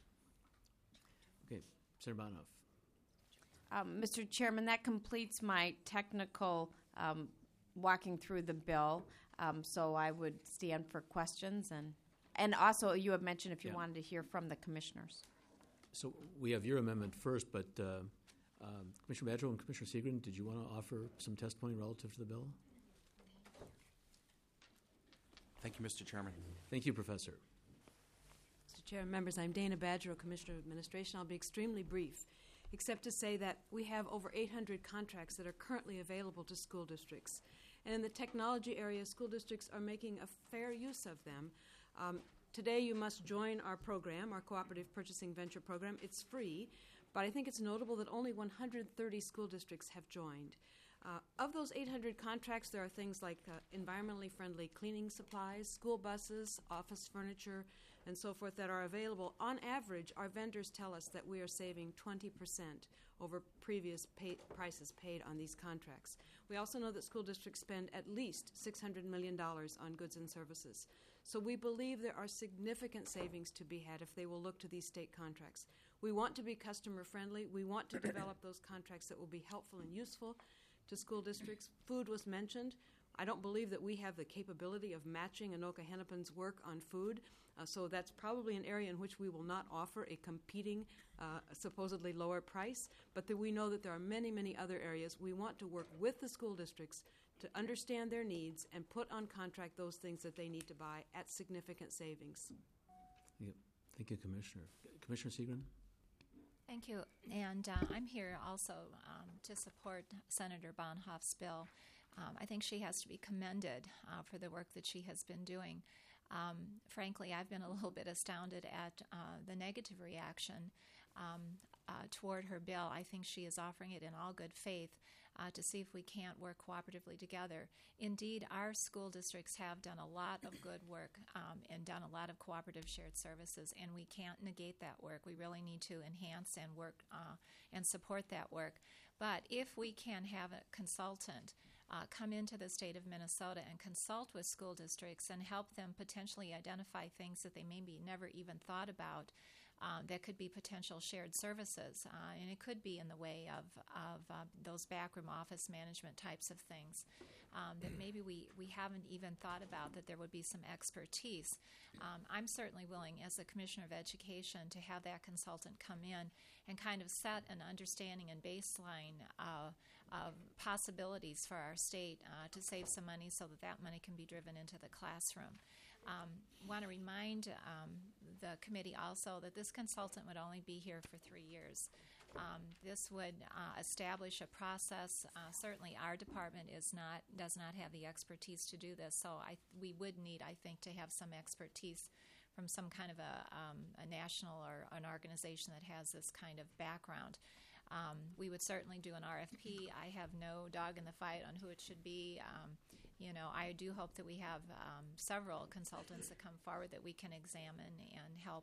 Okay, Senator Bonoff. Mr. Chairman, that completes my technical walking through the bill. So I would stand for questions. And also, you have mentioned if you Yeah. wanted to hear from the commissioners. So we have your amendment first, but Commissioner Badgerow and Commissioner Segrin, did you want to offer some testimony relative to the bill? Thank you, Mr. Chairman. Thank you, Professor. Mr. Chair and members, I'm Dana Badgerow, Commissioner of Administration. I'll be extremely brief, except to say that we have over 800 contracts that are currently available to school districts. And in the technology area, school districts are making a fair use of them. Today, you must join our program, our Cooperative Purchasing Venture Program. It's free, but I think it's notable that only 130 school districts have joined. Of those 800 contracts, there are things like environmentally friendly cleaning supplies, school buses, office furniture, and so forth that are available. On average, our vendors tell us that we are saving 20% over previous prices paid on these contracts. We also know that school districts spend at least $600 million on goods and services. So we believe there are significant savings to be had if they will look to these state contracts. We want to be customer friendly. We want to develop those contracts that will be helpful and useful to school districts. Food was mentioned. I don't believe that we have the capability of matching Anoka Hennepin's work on food, so that's probably an area in which we will not offer a competing, supposedly lower price, but that we know that there are many, many other areas. We want to work with the school districts to understand their needs and put on contract those things that they need to buy at significant savings. Yep. Thank you, Commissioner. Commissioner Segrin? Thank you. And I'm here also to support Senator Bonhoeff's bill. I think she has to be commended for the work that she has been doing. Frankly, I've been a little bit astounded at the negative reaction toward her bill. I think she is offering it in all good faith to see if we can't work cooperatively together. Indeed, our school districts have done a lot of good work and done a lot of cooperative shared services, and we can't negate that work. We really need to enhance and work and support that work. But if we can have a consultant come into the state of Minnesota and consult with school districts and help them potentially identify things that they maybe never even thought about that could be potential shared services. And it could be in the way of those backroom office management types of things that maybe we haven't even thought about, that there would be some expertise. I'm certainly willing, as a Commissioner of Education, to have that consultant come in and kind of set an understanding and baseline of possibilities for our state to save some money so that that money can be driven into the classroom. Want to remind the committee also that this consultant would only be here for 3 years. This would establish a process. Certainly, our department does not have the expertise to do this, so we would need, I think, to have some expertise from some kind of a national or an organization that has this kind of background. We would certainly do an RFP. I have no dog in the fight on who it should be. I do hope that we have several consultants that come forward that we can examine and help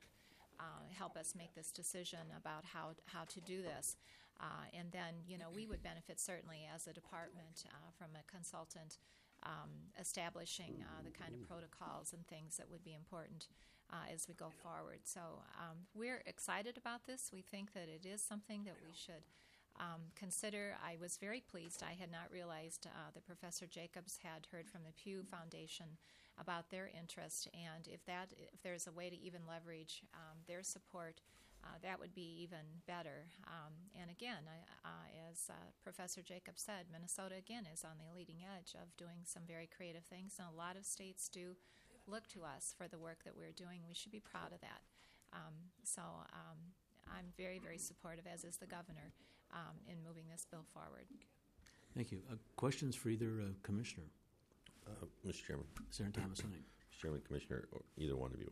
us make this decision about how to do this. And then, we would benefit certainly as a department from a consultant establishing the kind of protocols and things that would be important as we go forward. So we're excited about this. We think that it is something that we should consider. I was very pleased. I had not realized that Professor Jacobs had heard from the Pew Foundation about their interest, and if there's a way to even leverage their support, that would be even better. And again, as Professor Jacobs said, Minnesota again is on the leading edge of doing some very creative things, and a lot of states do look to us for the work that we're doing. We should be proud of that. So I'm very, very supportive, as is the governor, in moving this bill forward. Thank you. Questions for either commissioner? Mr. Chairman. Senator Thomasoni. Mr. Chairman, Commissioner, or either one of you.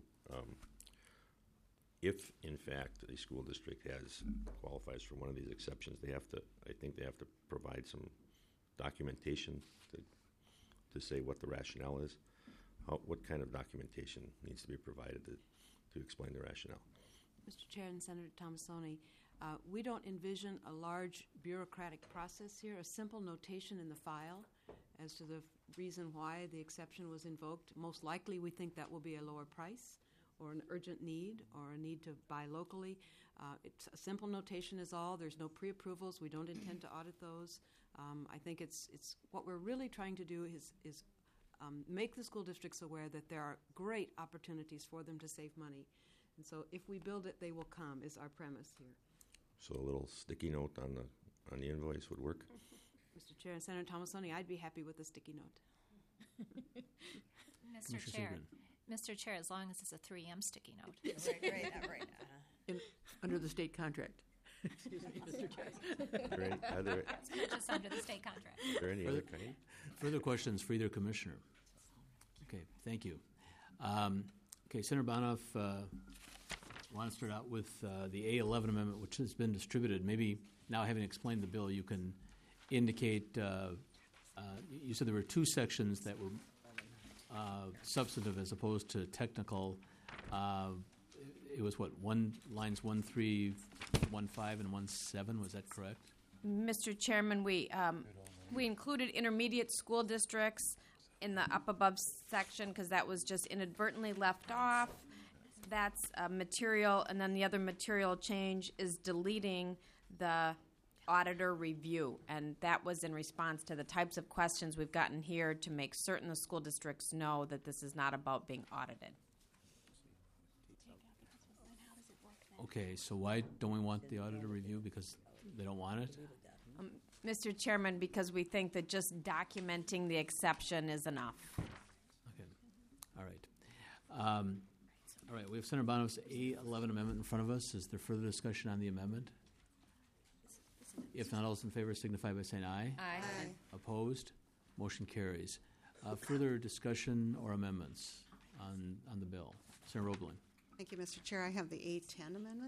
If, in fact, a school district qualifies for one of these exceptions, I think they have to provide some documentation to say what the rationale is. What kind of documentation needs to be provided to explain the rationale? Mr. Chair and Senator Thomasoni, we don't envision a large bureaucratic process here. A simple notation in the file as to the reason why the exception was invoked. Most likely we think that will be a lower price or an urgent need or a need to buy locally. It's a simple notation is all. There's no pre-approvals. We don't intend to audit those. I think it's what we're really trying to do is make the school districts aware that there are great opportunities for them to save money. And so if we build it, they will come, is our premise here. So a little sticky note on the invoice would work? Mr. Chair and Senator Thomasoni, I'd be happy with a sticky note. Mr. Chair, as long as it's a 3M sticky note. Yes. Right. Under the state contract. Excuse me, Mr. Chair. It's purchased under the state contract. Are there any other kind? Further questions for either commissioner? Okay, thank you. Okay, Senator Bonoff, I want to start out with the A11 amendment, which has been distributed. Maybe now, having explained the bill, you can indicate, you said there were two sections that were substantive as opposed to technical. It was what, lines 1, 3, 1, 5, and 1, 7, was that correct? Mr. Chairman, we included intermediate school districts in the up above section because that was just inadvertently left off. That's material, and then the other material change is deleting the auditor review, and that was in response to the types of questions we've gotten here to make certain the school districts know that this is not about being audited. Okay, so why don't we want the auditor review? Because they don't want it? Mr. Chairman, because we think that just documenting the exception is enough. Okay, all right. All right, we have Senator Bonoff's A11 amendment in front of us. Is there further discussion on the amendment? If not, all those in favor signify by saying aye. Aye. Opposed? Motion carries. Further discussion or amendments on the bill? Senator Roebling. Thank you, Mr. Chair. I have the A10 amendment.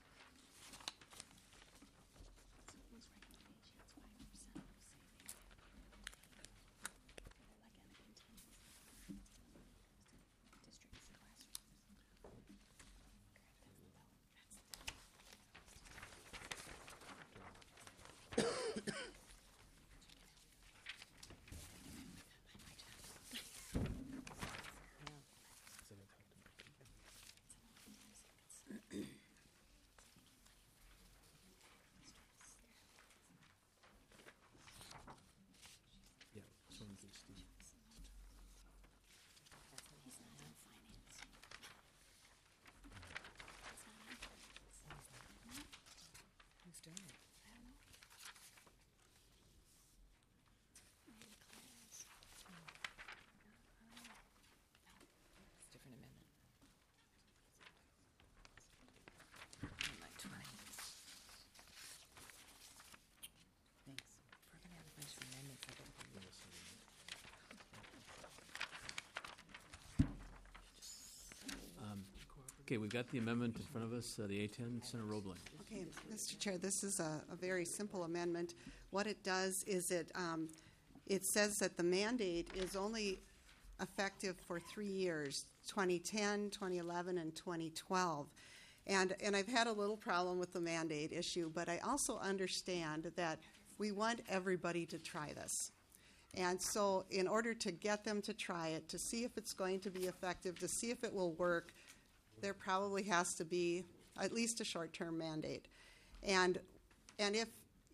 Okay, we've got the amendment in front of us, the A10. Senator Roebling. Okay, Mr. Chair, this is a very simple amendment. What it does is it says that the mandate is only effective for 3 years, 2010, 2011, and 2012. And I've had a little problem with the mandate issue, but I also understand that we want everybody to try this. And so in order to get them to try it, to see if it's going to be effective, to see if it will work, there probably has to be at least a short-term mandate. And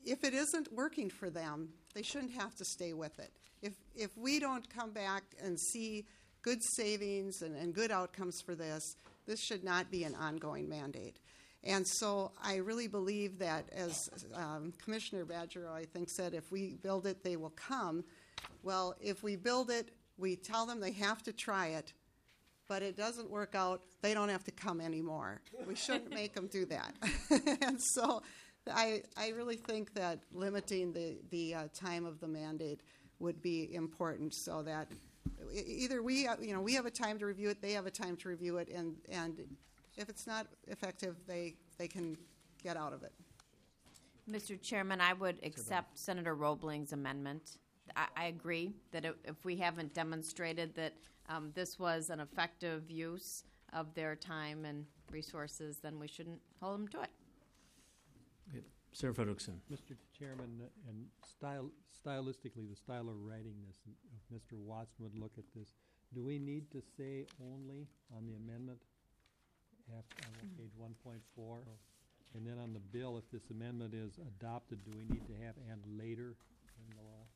if it isn't working for them, they shouldn't have to stay with it. If we don't come back and see good savings and good outcomes for this, this should not be an ongoing mandate. And so I really believe that, as Commissioner Badger, I think, said, if we build it, they will come. Well, if we build it, we tell them they have to try it, but it doesn't work out, they don't have to come anymore. We shouldn't make them do that. And so I really think that limiting the time of the mandate would be important, so that either we have a time to review it, they have a time to review it, and if it's not effective, they can get out of it. Mr. Chairman, I would accept Senator Roebling's amendment. I agree that if we haven't demonstrated that this was an effective use of their time and resources, then we shouldn't hold them to it. Okay. Senator Frederickson. Mr. Chairman, and stylistically, the style of writing this, if Mr. Watson would look at this, do we need to say only on the amendment on page 1.4? And then on the bill, if this amendment is adopted, do we need to have "and later" in the law?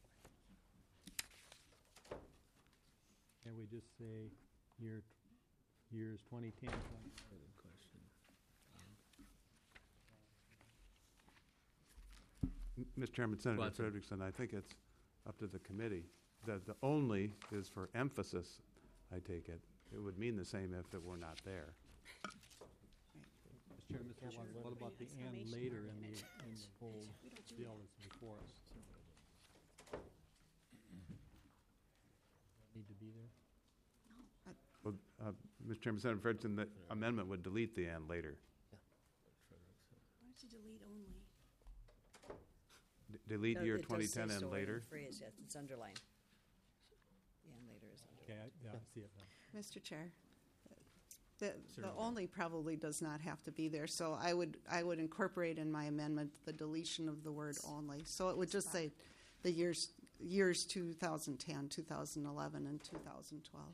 Can we just say years 2010? Good question. Mr. Chairman, Senator Watson. Frederickson, I think it's up to the committee. The only is for emphasis, I take it. It would mean the same if it were not there. Mr. Chairman, Mr. Watson, what about the "and later" in the whole bill that's before us? Need to be there? Well, Mr. Chairman, Senator Frederickson, the amendment would delete the "and later." Why don't you delete only? Delete year It does say 2010 and so in later? the phrase, yes, it's underlined. And later is underlined. Okay, I see it now. Mr. Chair, the only probably does not have to be there, so I would incorporate in my amendment the deletion of the word "only." So it would just say the years 2010, 2011, and 2012.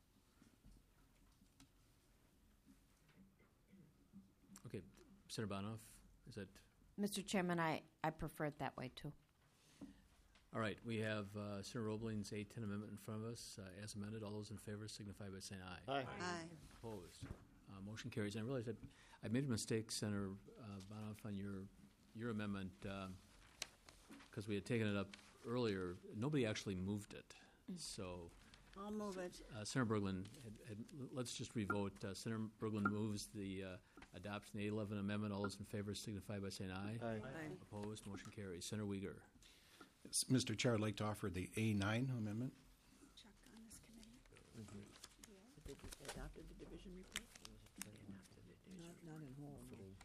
Okay, Senator Bonoff, is that? Mr. Chairman, I prefer it that way, too. All right, we have Senator Roebling's 810 amendment in front of us. As amended, all those in favor signify by saying aye. Aye. Aye. Opposed? Motion carries. And I realize that I made a mistake, Senator Bonoff, on your amendment, because we had taken it up earlier. Nobody actually moved it. So I'll move it. Senator Berglund, let's just revote. Senator Berglund moves the adoption of the 811 amendment. All those in favor signify by saying aye. Aye. Opposed? Motion carries. Senator Uyghur. Yes, Mr. Chair, I'd like to offer the A9 amendment. Chuck on this committee. Did you adopted the division report? Not in whole.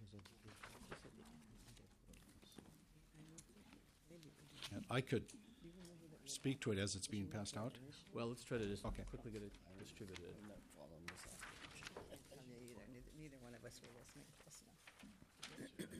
And I could speak to it as it's being passed out. Well, let's try to just Okay. quickly get it distributed. Neither one of us were listening close enough. He did.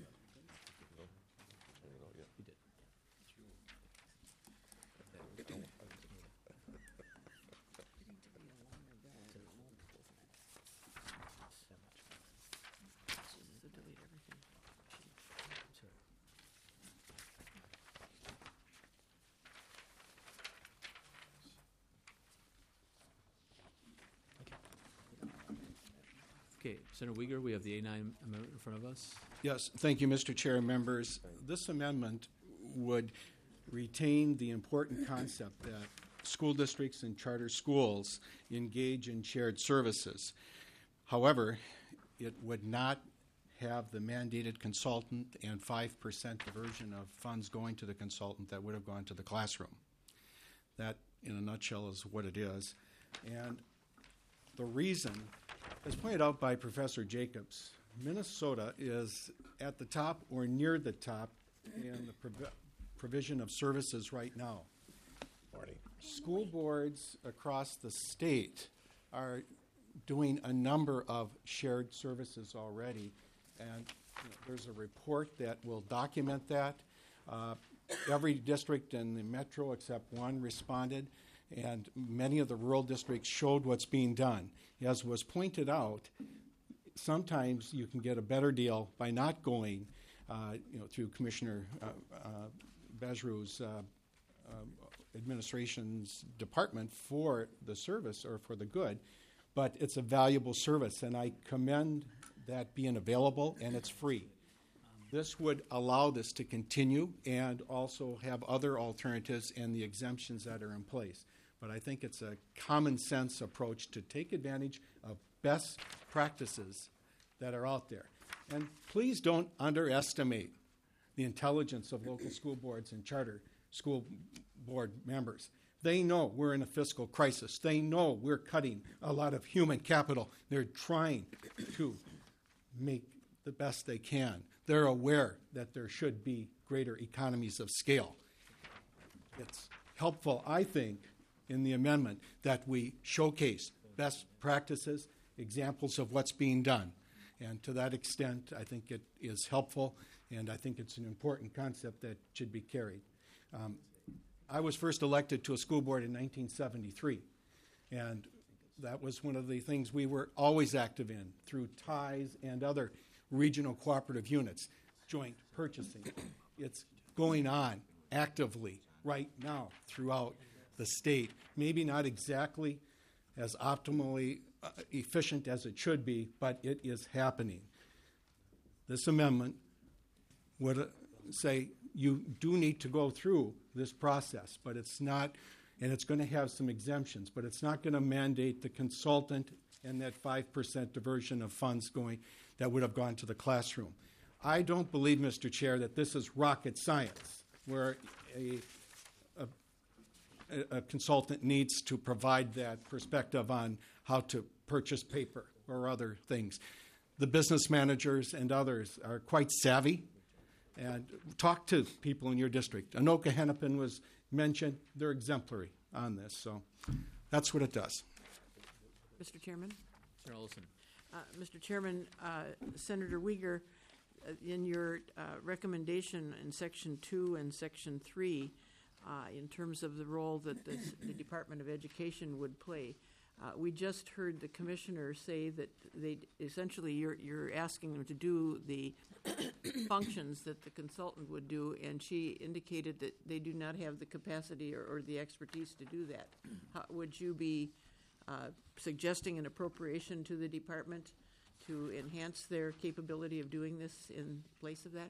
Okay, Senator Uyghur, we have the A9 amendment in front of us. Yes, thank you, Mr. Chair and members. This amendment would retain the important concept that school districts and charter schools engage in shared services. However, it would not have the mandated consultant and 5% diversion of funds going to the consultant that would have gone to the classroom. That, in a nutshell, is what it is. And the reason, as pointed out by Professor Jacobs, Minnesota is at the top or near the top in the provision of services right now. School boards across the state are doing a number of shared services already, and there's a report that will document that. Every district in the metro except one responded, and many of the rural districts showed what's being done. As was pointed out, sometimes you can get a better deal by not going through Commissioner Bazrow's administration's department for the service or for the good, but it's a valuable service, and I commend that being available, and it's free. This would allow this to continue and also have other alternatives and the exemptions that are in place. But I think it's a common sense approach to take advantage of best practices that are out there. And please don't underestimate the intelligence of local school boards and charter school board members. They know we're in a fiscal crisis. They know we're cutting a lot of human capital. They're trying to make the best they can. They're aware that there should be greater economies of scale. It's helpful, I think, in the amendment that we showcase best practices, examples of what's being done. And to that extent, I think it is helpful, and I think it's an important concept that should be carried. I was first elected to a school board in 1973, and that was one of the things we were always active in through ties and other regional cooperative units, joint purchasing. It's going on actively right now throughout the state. Maybe not exactly as optimally efficient as it should be, but it is happening. This amendment would say you do need to go through this process, but it's not, and it's going to have some exemptions, but it's not going to mandate the consultant and that 5% diversion of funds that would have gone to the classroom. I don't believe, Mr. Chair, that this is rocket science, where a consultant needs to provide that perspective on how to purchase paper or other things. The business managers and others are quite savvy, and talk to people in your district. Anoka Hennepin was mentioned. They're exemplary on this, so that's what it does. Mr. Chairman? Senator Olson. Mr. Chairman, Senator Uyghur, in your recommendation in Section 2 and Section 3, in terms of the role that the Department of Education would play, we just heard the commissioner say that they essentially you're asking them to do the functions that the consultant would do, and she indicated that they do not have the capacity or the expertise to do that. Would you be suggesting an appropriation to the department to enhance their capability of doing this in place of that?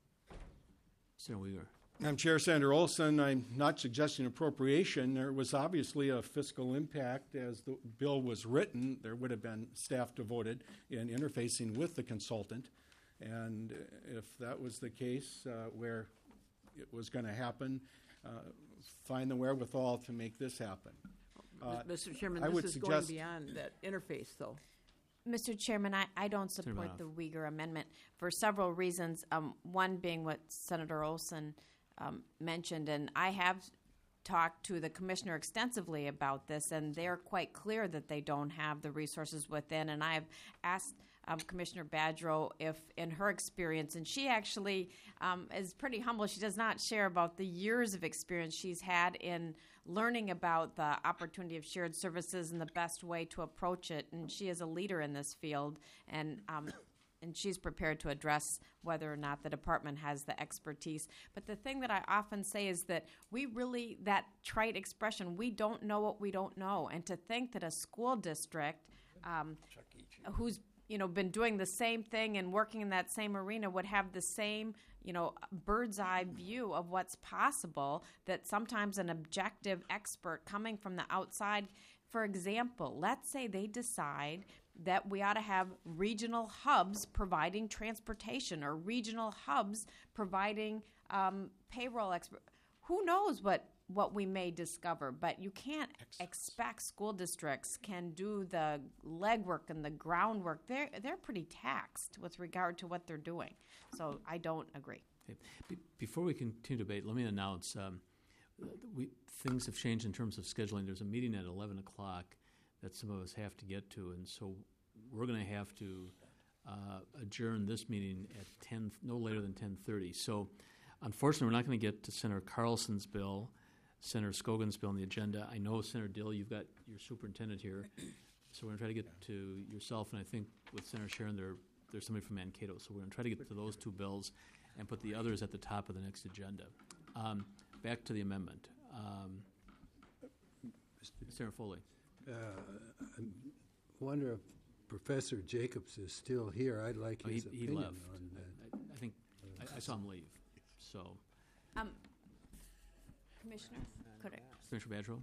Senator Uyghur. Madam Chair, Senator Olson, I'm not suggesting appropriation. There was obviously a fiscal impact as the bill was written. There would have been staff devoted in interfacing with the consultant. And if that was the case where it was going to happen, find the wherewithal to make this happen. Mr. Chairman, this is going beyond that interface, though. Mr. Chairman, I don't support the Uyghur amendment for several reasons. One being what Senator Olson mentioned, and I have talked to the commissioner extensively about this, and they're quite clear that they don't have the resources within. And I've asked Commissioner Badrow if, in her experience, and she actually is pretty humble. She does not share about the years of experience she's had in learning about the opportunity of shared services and the best way to approach it. And she is a leader in this field, and she's prepared to address whether or not the department has the expertise. But the thing that I often say is that that trite expression, we don't know what we don't know. And to think that a school district who's been doing the same thing and working in that same arena would have the same bird's eye view of what's possible, that sometimes an objective expert coming from the outside, for example, let's say they decide that we ought to have regional hubs providing transportation or regional hubs providing payroll expert. Who knows what we may discover, but you can't expect school districts can do the legwork and the groundwork. They're pretty taxed with regard to what they're doing. So I don't agree. Okay. Before we continue debate, let me announce things have changed in terms of scheduling. There's a meeting at 11 o'clock that some of us have to get to, and so we're going to have to adjourn this meeting at 10, no later than 10:30. So unfortunately, we're not going to get to Senator Carlson's bill, Senator Scogan's bill on the agenda. I know, Senator Dill, you've got your superintendent here, so we're going to try to get to yourself, and I think with Senator Sharon, there's somebody from Mankato, so we're going to try to get to those two bills, and put the others at the top of the next agenda. Back to the amendment. Senator Foley. I wonder if Professor Jacobs is still here. I'd like his He opinion left. on that. I think I saw him leave. So, Commissioner, could I? Commissioner Badgerow.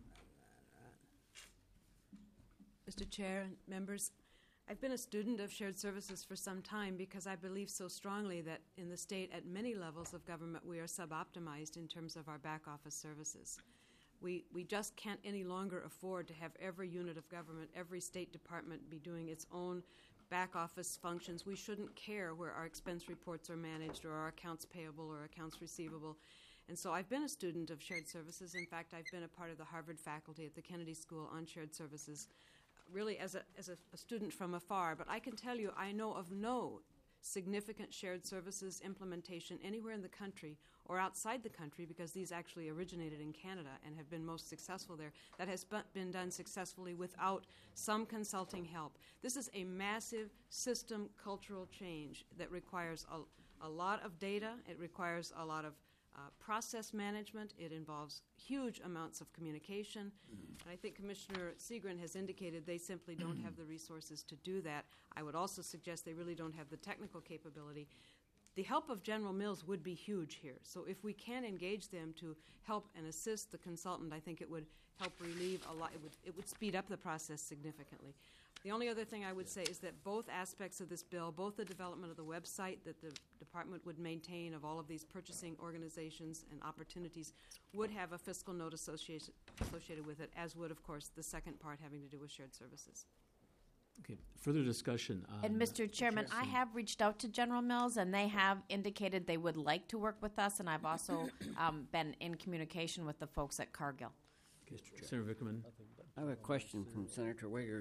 Mr. Chair and members, I've been a student of shared services for some time because I believe so strongly that in the state at many levels of government we are suboptimized in terms of our back office services. We just can't any longer afford to have every unit of government, every state department be doing its own back office functions. We shouldn't care where our expense reports are managed or our accounts payable or accounts receivable. And so I've been a student of shared services. In fact, I've been a part of the Harvard faculty at the Kennedy School on shared services, really as a student from afar. But I can tell you I know of no significant shared services implementation anywhere in the country or outside the country, because these actually originated in Canada and have been most successful there, that has been done successfully without some consulting help. This is a massive system cultural change that requires a lot of data. It requires a lot of process management. It involves huge amounts of communication. And I think Commissioner Seagren has indicated they simply don't have the resources to do that. I would also suggest they really don't have the technical capability. The help of General Mills would be huge here. So if we can engage them to help and assist the consultant, I think it would help relieve a lot. It would speed up the process significantly. The only other thing I would say is that both aspects of this bill, both the development of the website that the department would maintain of all of these purchasing organizations and opportunities, would have a fiscal note associated with it, as would, of course, the second part having to do with shared services. Okay, further discussion on... And Mr. Chairman, I have reached out to General Mills, and they have indicated they would like to work with us, and I've also been in communication with the folks at Cargill. Okay, Senator Vickerman. I have a question from Senator Wigger.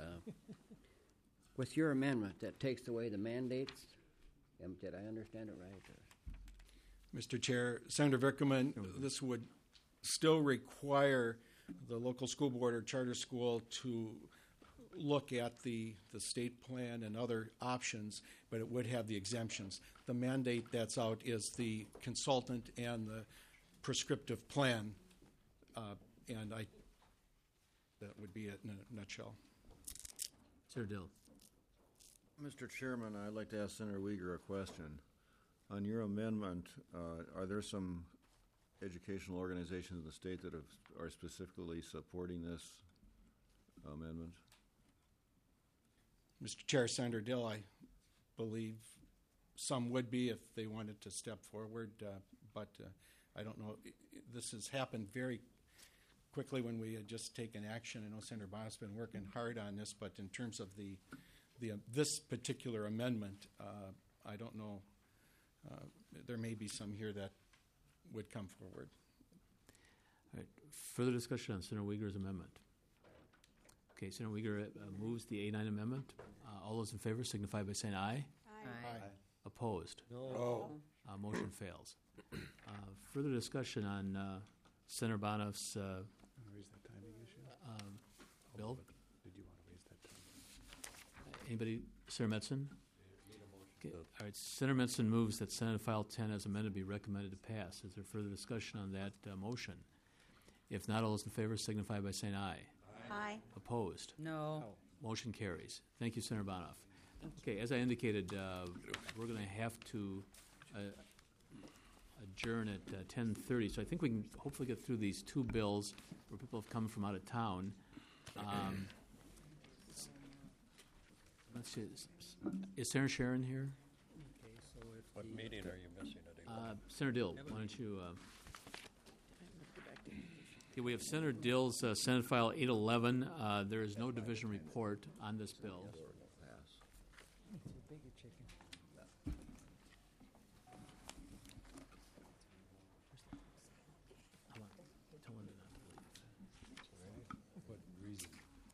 With your amendment that takes away the mandates, did I understand it right? Mr. Chair, Senator Vickerman, this would still require the local school board or charter school to look at the state plan and other options, but it would have the exemptions. The mandate that's out is the consultant and the prescriptive plan, and that would be it in a nutshell. Senator Dill. Mr. Chairman, I'd like to ask Senator Uyghur a question. On your amendment, are there some educational organizations in the state that are specifically supporting this amendment? Mr. Chair, Senator Dill, I believe some would be if they wanted to step forward, but I don't know. This has happened very quickly when we had just taken action. I know Senator Bonner's been working hard on this, but in terms of this particular amendment, I don't know. There may be some here that would come forward. All right. Further discussion on Senator Uyghur's amendment. Okay, Senator Uyghur moves the A9 amendment. All those in favor signify by saying aye. Aye. Opposed? No. Motion fails. Further discussion on Senator Bonoff's Raise that timing issue. bill. Did you want to raise that timing? Anybody? Senator Metzen? Okay. All right. Senator Metzen moves that Senate File 10 as amended be recommended to pass. Is there further discussion on that motion? If not, all those in favor signify by saying aye. Aye. Opposed? No. Motion carries. Thank you, Senator Bonoff. Okay, as I indicated, we're going to have to adjourn at 10:30, so I think we can hopefully get through these two bills where people have come from out of town. Let's see, is Senator Sharon here? What meeting are you missing today? Senator Dill, why don't you... Okay, we have Senator Dill's Senate File 811. There is no division report on this bill. What reason?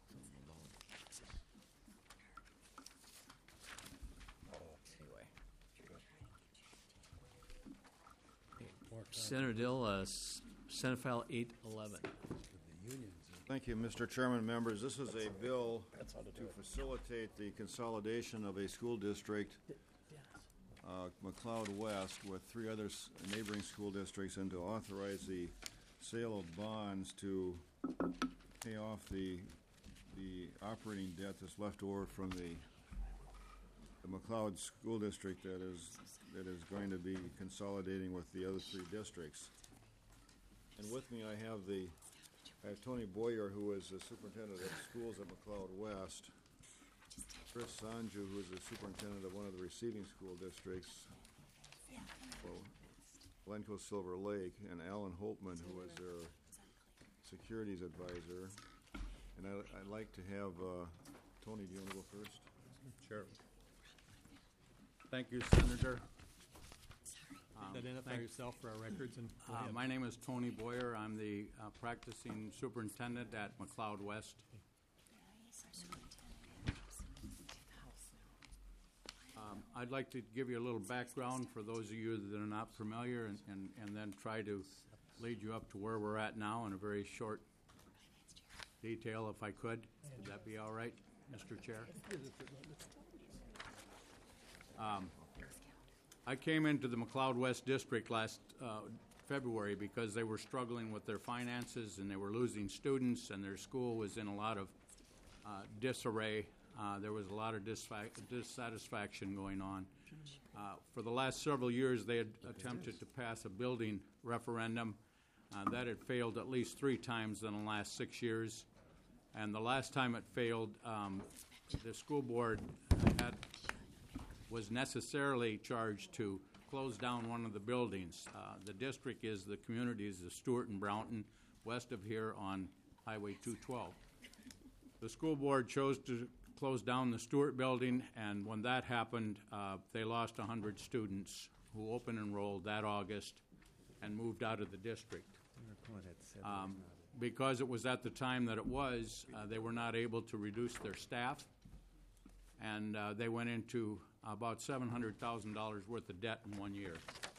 Senator Dill, Senate File 811. Thank you, Mr. Chairman, members. This is a bill to facilitate the consolidation of a school district McLeod West with 3 other neighboring school districts and to authorize the sale of bonds to pay off the operating debt that's left over from the McLeod School District that is going to be consolidating with the other 3 districts. And with me, I have Tony Boyer, who is the superintendent of schools at McLeod West, Chris Sanju, who is the superintendent of one of the receiving school districts, Glencoe Silver Lake, and Alan Holtman, who is their securities advisor. And I'd like to have, Tony, do you want to go first? Sure. Thank you, Senator. Identify yourself for our records. And my name is Tony Boyer. I'm the practicing superintendent at McLeod West. I'd like to give you a little background for those of you that are not familiar and then try to lead you up to where we're at now in a very short detail, if I could. Would that be all right, Mr. Chair? I came into the McLeod West District last February because they were struggling with their finances and they were losing students and their school was in a lot of disarray. There was a lot of dissatisfaction going on. For the last several years, they had attempted to pass a building referendum. That had failed at least 3 times in the last 6 years. And the last time it failed, the school board was necessarily charged to close down one of the buildings. The district is the communities of Stewart and Brownton, west of here on Highway 212. The school board chose to close down the Stewart building, and when that happened, they lost 100 students who open enrolled that August and moved out of the district. Because it was at the time that it was, they were not able to reduce their staff, and they went into about $700,000 worth of debt in 1 year.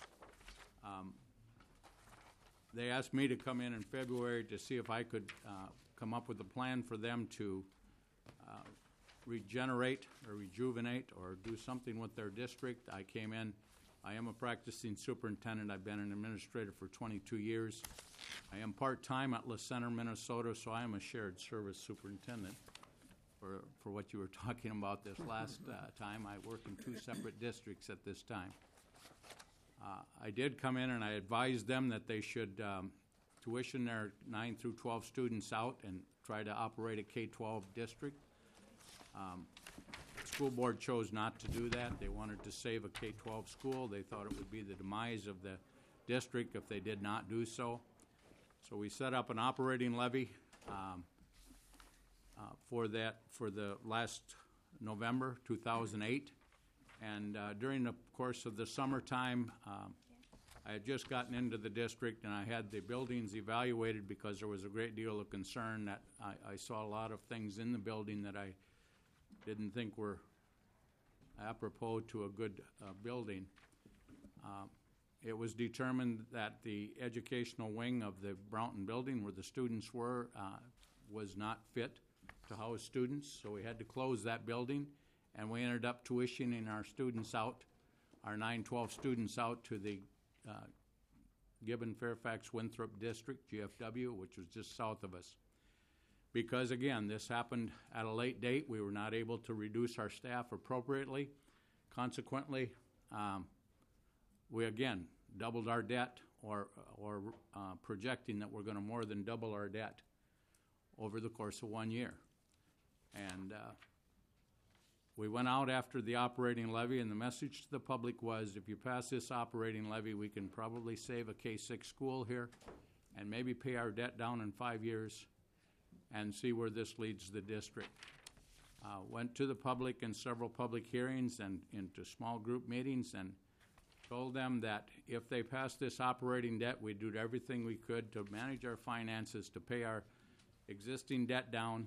They asked me to come in February to see if I could come up with a plan for them to regenerate or rejuvenate or do something with their district. I came in. I am a practicing superintendent. I've been an administrator for 22 years. I am part-time at La Center, Minnesota, so I am a shared service superintendent. For what you were talking about this last time, I work in 2 separate districts at this time. I did come in and I advised them that they should tuition their 9 through 12 students out and try to operate a K-12 district. The school board chose not to do that. They wanted to save a K-12 school. They thought it would be the demise of the district if they did not do so. So we set up an operating levy for the last November 2008. And during the course of the summertime, I had just gotten into the district and I had the buildings evaluated because there was a great deal of concern that I saw a lot of things in the building that I didn't think were apropos to a good building. It was determined that the educational wing of the Brownton building where the students were was not fit to house students, so we had to close that building, and we ended up tuitioning our students out, our 9-12 students out to the Gibbon, Fairfax, Winthrop District, GFW, which was just south of us. Because, again, this happened at a late date. We were not able to reduce our staff appropriately. Consequently, we, again, doubled our debt or projecting that we're going to more than double our debt over the course of 1 year. And we went out after the operating levy, and the message to the public was, if you pass this operating levy, we can probably save a K-6 school here and maybe pay our debt down in 5 years and see where this leads the district. Went to the public in several public hearings and into small group meetings and told them that if they passed this operating debt, we'd do everything we could to manage our finances, to pay our existing debt down,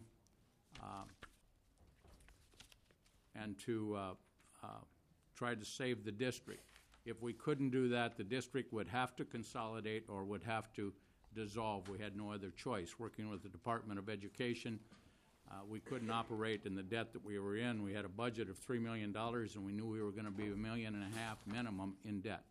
and to try to save the district. If we couldn't do that, the district would have to consolidate or would have to dissolve. We had no other choice. Working with the Department of Education, We couldn't operate in the debt that we were in. We had a budget of $3 million, and we knew we were going to be $1.5 million minimum in debt.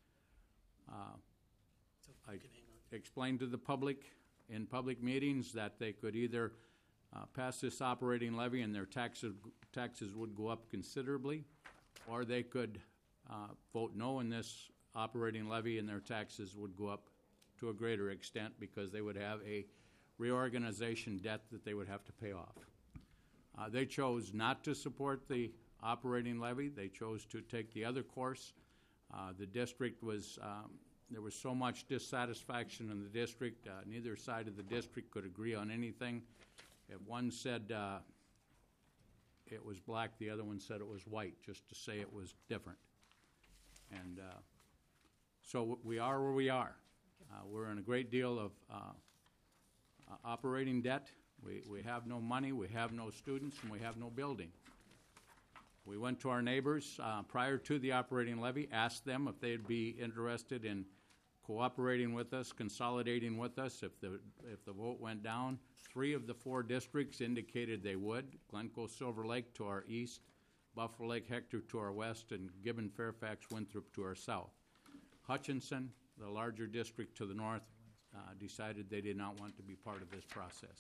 I explained to the public in public meetings that they could either pass this operating levy and their taxes would go up considerably, or they could vote no in this operating levy and their taxes would go up to a greater extent because they would have a reorganization debt that they would have to pay off. They chose not to support the operating levy. They chose to take the other course. The district was, there was so much dissatisfaction in the district. Neither side of the district could agree on anything. If one said it was black, the other one said it was white, just to say it was different. And so we are where we are. We're in a great deal of operating debt. We have no money, we have no students, and we have no building. We went to our neighbors prior to the operating levy, asked them if they'd be interested in cooperating with us, consolidating with us if the vote went down. 3 of the 4 districts indicated they would. Glencoe Silver Lake to our east, Buffalo Lake Hector to our west, and Gibbon Fairfax Winthrop to our south. Hutchinson, the larger district to the north, decided they did not want to be part of this process.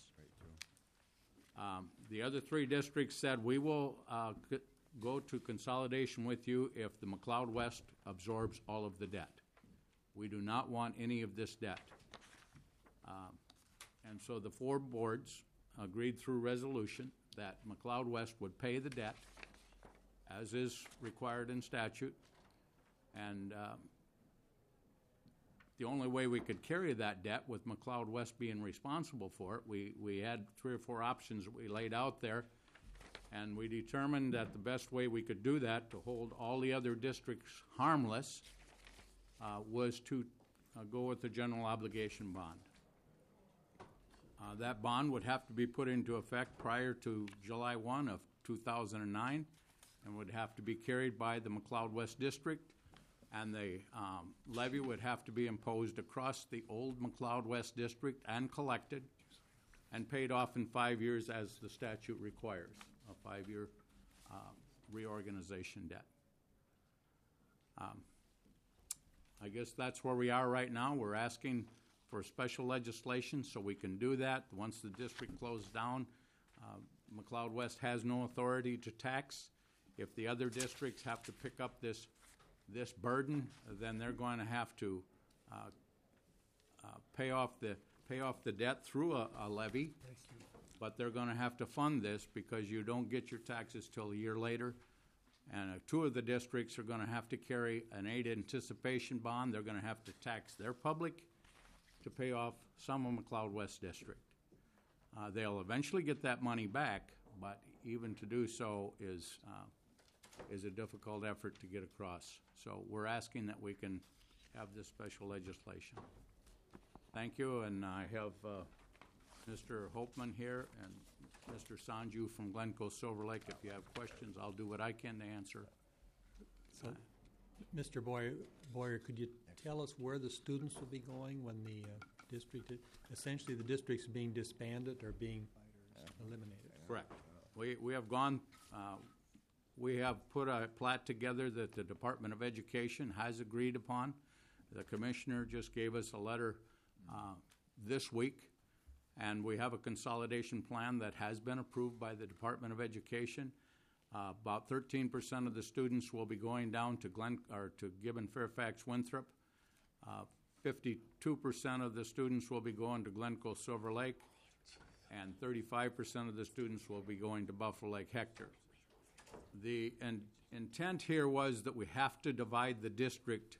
The other 3 districts said, we will go to consolidation with you if the McLeod West absorbs all of the debt. We do not want any of this debt. And so the 4 boards agreed through resolution that McLeod West would pay the debt as is required in statute. And the only way we could carry that debt with McLeod West being responsible for it, we had 3 or 4 options that we laid out there, and we determined that the best way we could do that to hold all the other districts harmless was to go with the general obligation bond. That bond would have to be put into effect prior to July 1 of 2009 and would have to be carried by the McLeod West District, and the levy would have to be imposed across the old McLeod West District and collected and paid off in 5 years as the statute requires, a 5-year reorganization debt. I guess that's where we are right now. We're asking for special legislation so we can do that. Once the district closed down, McLeod West has no authority to tax. If the other districts have to pick up this burden, then they're going to have to pay off the debt through a levy, but they're going to have to fund this because you don't get your taxes till a year later. And 2 of the districts are going to have to carry an aid anticipation bond. They're going to have to tax their public to pay off some of McLeod West District. They'll eventually get that money back, but even to do so is a difficult effort to get across. So we're asking that we can have this special legislation. Thank you, and I have Mr. Hopman here and Mr. Sanju from Glencoe Silver Lake. If you have questions, I'll do what I can to answer. So, Mr. Boyer, could you tell us where the students will be going when the district, essentially the district's being disbanded or being eliminated? Correct. We have gone, we have put a plat together that the Department of Education has agreed upon. The commissioner just gave us a letter this week, and we have a consolidation plan that has been approved by the Department of Education. About 13% of the students will be going down to Gibbon Fairfax Winthrop. 52% of the students will be going to Glencoe Silver Lake, and 35% of the students will be going to Buffalo Lake Hector. The intent here was that we have to divide the district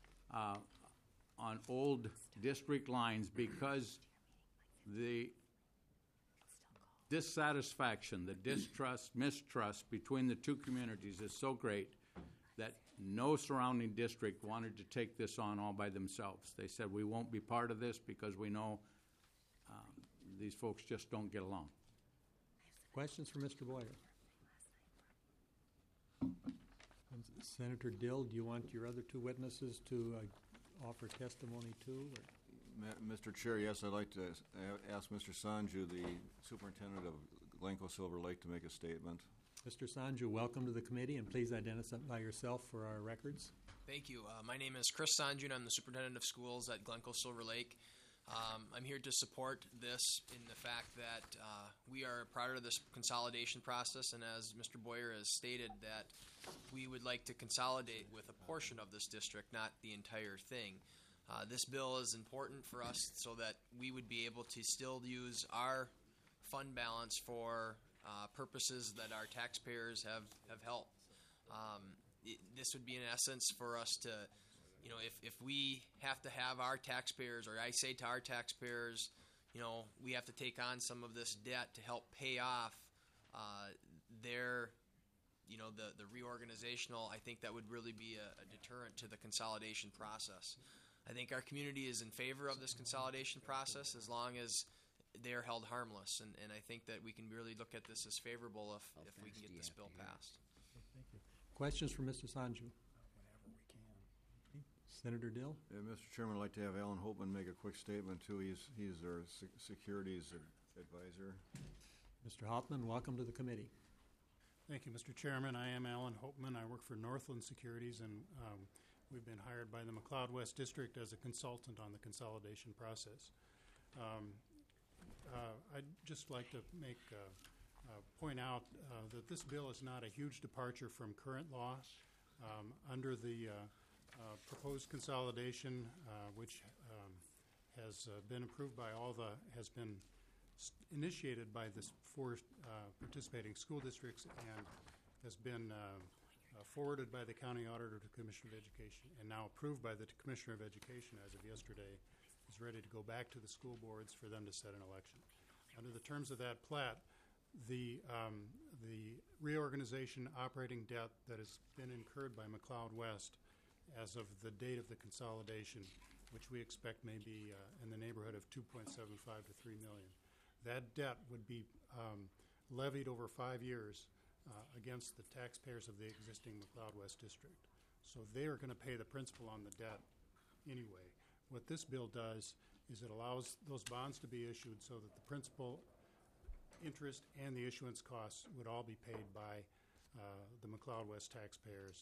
on old district lines because the dissatisfaction, the distrust, mistrust between the 2 communities is so great that no surrounding district wanted to take this on all by themselves. They said, we won't be part of this because we know these folks just don't get along. Questions for Mr. Boyer? Senator Dill, do you want your other 2 witnesses to offer testimony too? Or? Mr. Chair, yes, I'd like to ask Mr. Sanju, the superintendent of Glencoe Silver Lake to make a statement. Mr. Sanju, welcome to the committee, and please identify yourself for our records. Thank you. My name is Chris Sanju, and I'm the superintendent of schools at Glencoe Silver Lake. I'm here to support this in the fact that we are proud of this consolidation process, and as Mr. Boyer has stated, that we would like to consolidate with a portion of this district, not the entire thing. This bill is important for us so that we would be able to still use our fund balance for purposes that our taxpayers have helped. This would be in essence for us to, you know, if we have to have our taxpayers, or I say to our taxpayers, you know, we have to take on some of this debt to help pay off their, you know, the reorganizational, I think that would really be a deterrent to the consolidation process. I think our community is in favor of this consolidation process as long as they are held harmless, and I think that we can really look at this as favorable if we can get this bill passed. Thank you. Questions for Mr. Sanju? Senator Dill? Mr. Chairman, I'd like to have Alan Holtman make a quick statement, too. He's our securities advisor. Mr. Hoffman, welcome to the committee. Thank you, Mr. Chairman. I am Alan Holtman. I work for Northland Securities, and we've been hired by the McLeod West District as a consultant on the consolidation process. I'd just like to point out that this bill is not a huge departure from current law. Under the proposed consolidation, which has been approved by has been initiated by the 4 participating school districts and has been forwarded by the county auditor to the Commissioner of Education and now approved by the Commissioner of Education as of yesterday, is ready to go back to the school boards for them to set an election. Under the terms of that plat, the reorganization operating debt that has been incurred by McLeod West as of the date of the consolidation, which we expect may be in the neighborhood of $2.75 to $3 million. That debt would be levied over 5 years against the taxpayers of the existing McLeod West district. So they are going to pay the principal on the debt anyway. What this bill does is it allows those bonds to be issued so that the principal, interest, and the issuance costs would all be paid by the McLeod West taxpayers.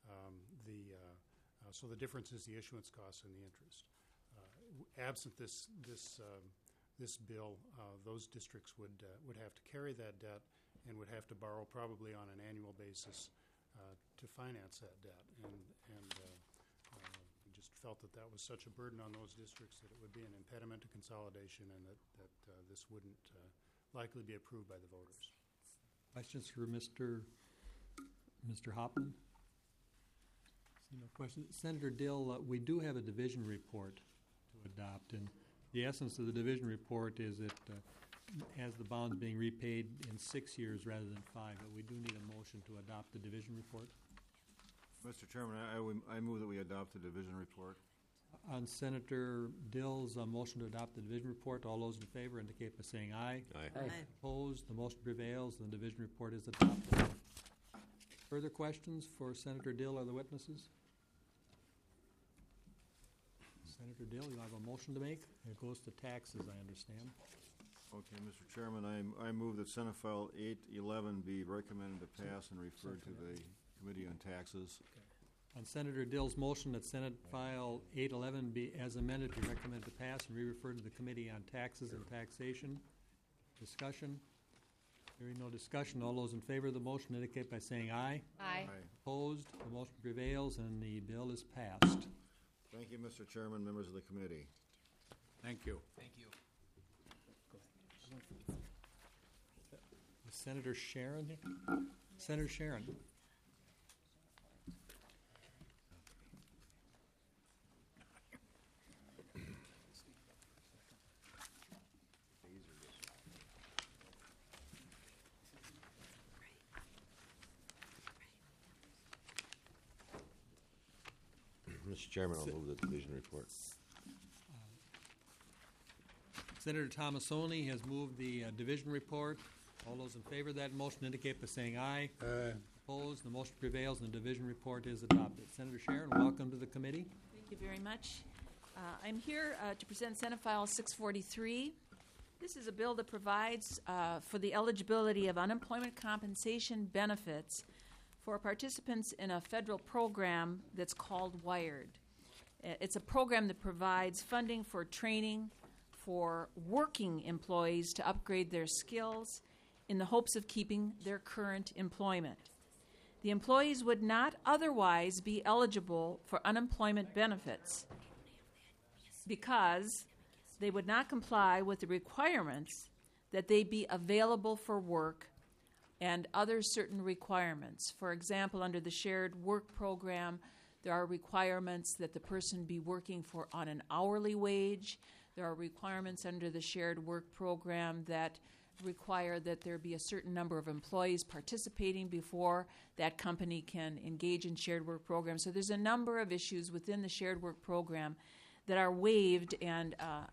So the difference is the issuance costs and the interest. Absent this bill, those districts would have to carry that debt and would have to borrow probably on an annual basis to finance that debt. And we just felt that was such a burden on those districts that it would be an impediment to consolidation, and that this wouldn't likely be approved by the voters. Questions for Mr. Hoffman? No questions. Senator Dill, we do have a division report to adopt, and the essence of the division report is it has the bonds being repaid in 6 years rather than 5, but we do need a motion to adopt the division report. Mr. Chairman, I move that we adopt the division report. On Senator Dill's motion to adopt the division report, all those in favor indicate by saying aye. Aye. Aye. Opposed, the motion prevails, and the division report is adopted. Further questions for Senator Dill or the witnesses? Senator Dill, you have a motion to make? It goes to taxes, I understand. Okay, Mr. Chairman, I move that Senate File 811 be recommended to pass and referred to the Committee on Taxes. Okay. On Senator Dill's motion that Senate File 811 be as amended be recommended to pass and re-referred to the Committee on Taxes and Taxation. Discussion? Hearing no discussion, all those in favor of the motion indicate by saying aye. Aye. Opposed, the motion prevails and the bill is passed. Thank you, Mr. Chairman, members of the committee. Thank you. Thank you. Is Senator Sharon here? Senator Sharon. Mr. Chairman, I'll move the division report. Senator Tomassoni has moved the division report. All those in favor of that motion indicate by saying aye. Aye. Opposed, the motion prevails and the division report is adopted. Senator Sharon, welcome to the committee. Thank you very much. I'm here to present Senate File 643. This is a bill that provides for the eligibility of unemployment compensation benefits for participants in a federal program that's called WIRED. It's a program that provides funding for training for working employees to upgrade their skills in the hopes of keeping their current employment. The employees would not otherwise be eligible for unemployment benefits because they would not comply with the requirements that they be available for work and other certain requirements. For example, under the shared work program, there are requirements that the person be working for on an hourly wage. There are requirements under the shared work program that require that there be a certain number of employees participating before that company can engage in shared work programs. So there's a number of issues within the shared work program that are waived and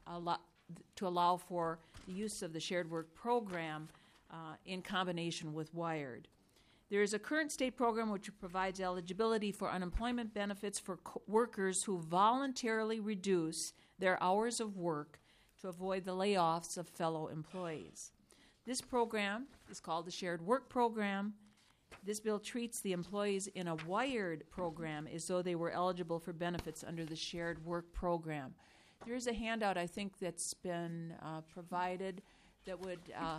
to allow for the use of the shared work program in combination with WIRED. There is a current state program which provides eligibility for unemployment benefits for workers who voluntarily reduce their hours of work to avoid the layoffs of fellow employees. This program is called the Shared Work Program. This bill treats the employees in a WIRED program as though they were eligible for benefits under the Shared Work Program. There is a handout, I think, that's been provided that would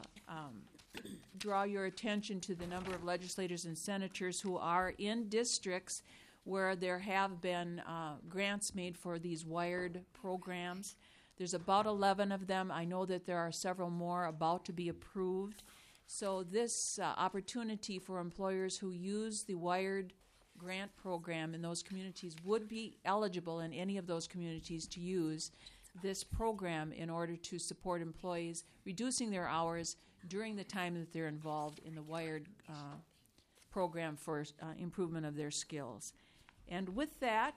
draw your attention to the number of legislators and senators who are in districts where there have been grants made for these WIRED programs. There's about 11 of them. I know that there are several more about to be approved. So this opportunity for employers who use the WIRED grant program in those communities would be eligible in any of those communities to use this program in order to support employees reducing their hours during the time that they're involved in the WIRED program for improvement of their skills. And with that,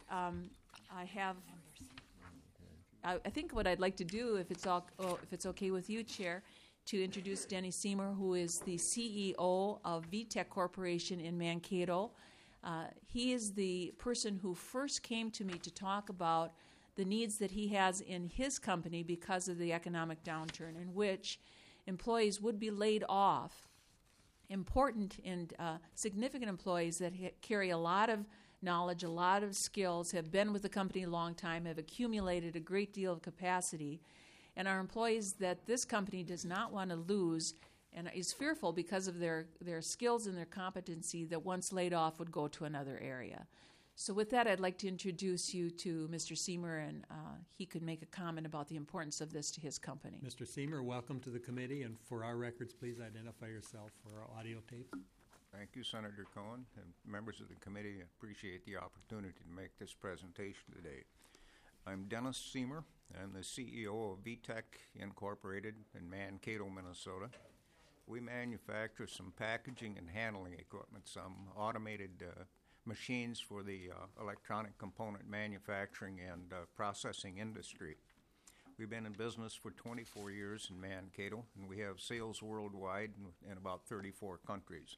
I think what I'd like to do, if it's okay with you, Chair, to introduce Denny Seymour, who is the CEO of VTech Corporation in Mankato. He is the person who first came to me to talk about the needs that he has in his company because of the economic downturn, in which employees would be laid off, important and significant employees that carry a lot of knowledge, a lot of skills, have been with the company a long time, have accumulated a great deal of capacity, and are employees that this company does not want to lose and is fearful because of their skills and their competency that once laid off would go to another area. So with that, I'd like to introduce you to Mr. Seymour, and he could make a comment about the importance of this to his company. Mr. Seymour, welcome to the committee, and for our records, please identify yourself for our audio tape. Thank you, Senator Cohen, and members of the committee. I appreciate the opportunity to make this presentation today. I'm Dennis Seymour. I'm the CEO of VTech Incorporated in Mankato, Minnesota. We manufacture some packaging and handling equipment, some automated machines for the electronic component manufacturing and processing industry. We've been in business for 24 years in Mankato, and we have sales worldwide in about 34 countries.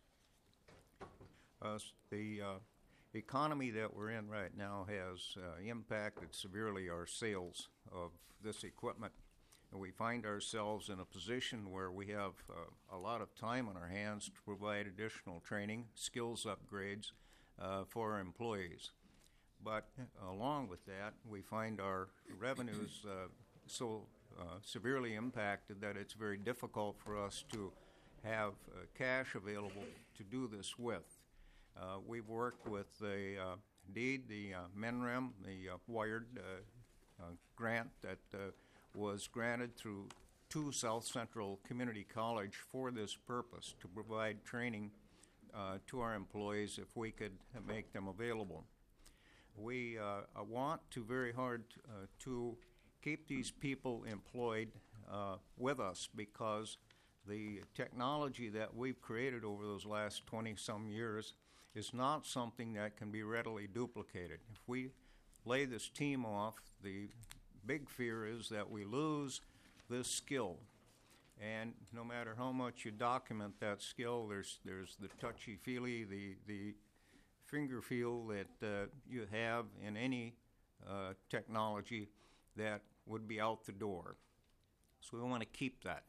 The economy that we're in right now has impacted severely our sales of this equipment. And we find ourselves in a position where we have a lot of time on our hands to provide additional training, skills upgrades for our employees. But along with that, we find our revenues so severely impacted that it's very difficult for us to have cash available to do this with. We've worked with the MNREM, the WIRED grant that was granted through 2 South Central Community College for this purpose, to provide training to our employees if we could make them available. We want to very hard to keep these people employed with us, because the technology that we've created over those last 20-some years is not something that can be readily duplicated. If we lay this team off, the big fear is that we lose this skill. And no matter how much you document that skill, there's the touchy-feely, the finger feel that you have in any technology that would be out the door. So we want to keep that.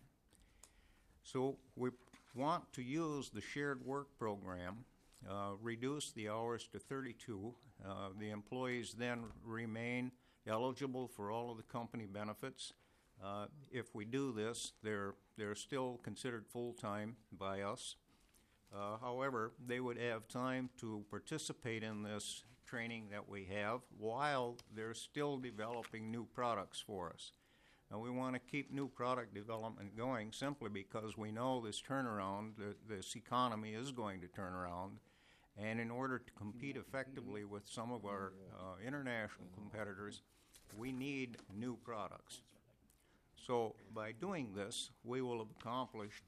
So we want to use the shared work program, reduce the hours to 32. The employees then remain eligible for all of the company benefits. If we do this, they're still considered full-time by us. However, they would have time to participate in this training that we have while they're still developing new products for us. Now, we want to keep new product development going simply because we know this turnaround, this economy is going to turn around, and in order to compete effectively with some of our international competitors, we need new products. So by doing this, we will have accomplished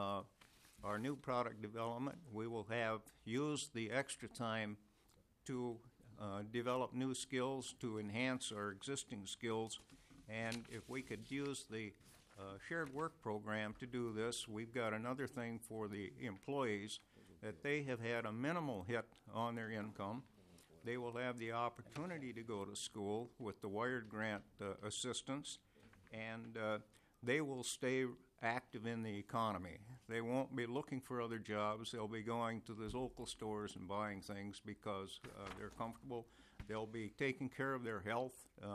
our new product development. We will have used the extra time to develop new skills, to enhance our existing skills. And if we could use the shared work program to do this, we've got another thing for the employees, that they have had a minimal hit on their income. They will have the opportunity to go to school with the Wired Grant assistance, and they will stay active in the economy. They won't be looking for other jobs. They'll be going to the local stores and buying things because they're comfortable. They'll be taking care of their health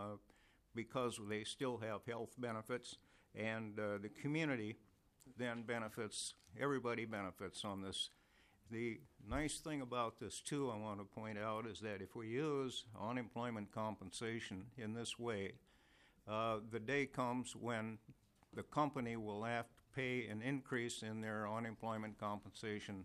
because they still have health benefits, and the community then benefits. Everybody benefits on this. The nice thing about this, too, I want to point out, is that if we use unemployment compensation in this way, the day comes when the company will have to pay an increase in their unemployment compensation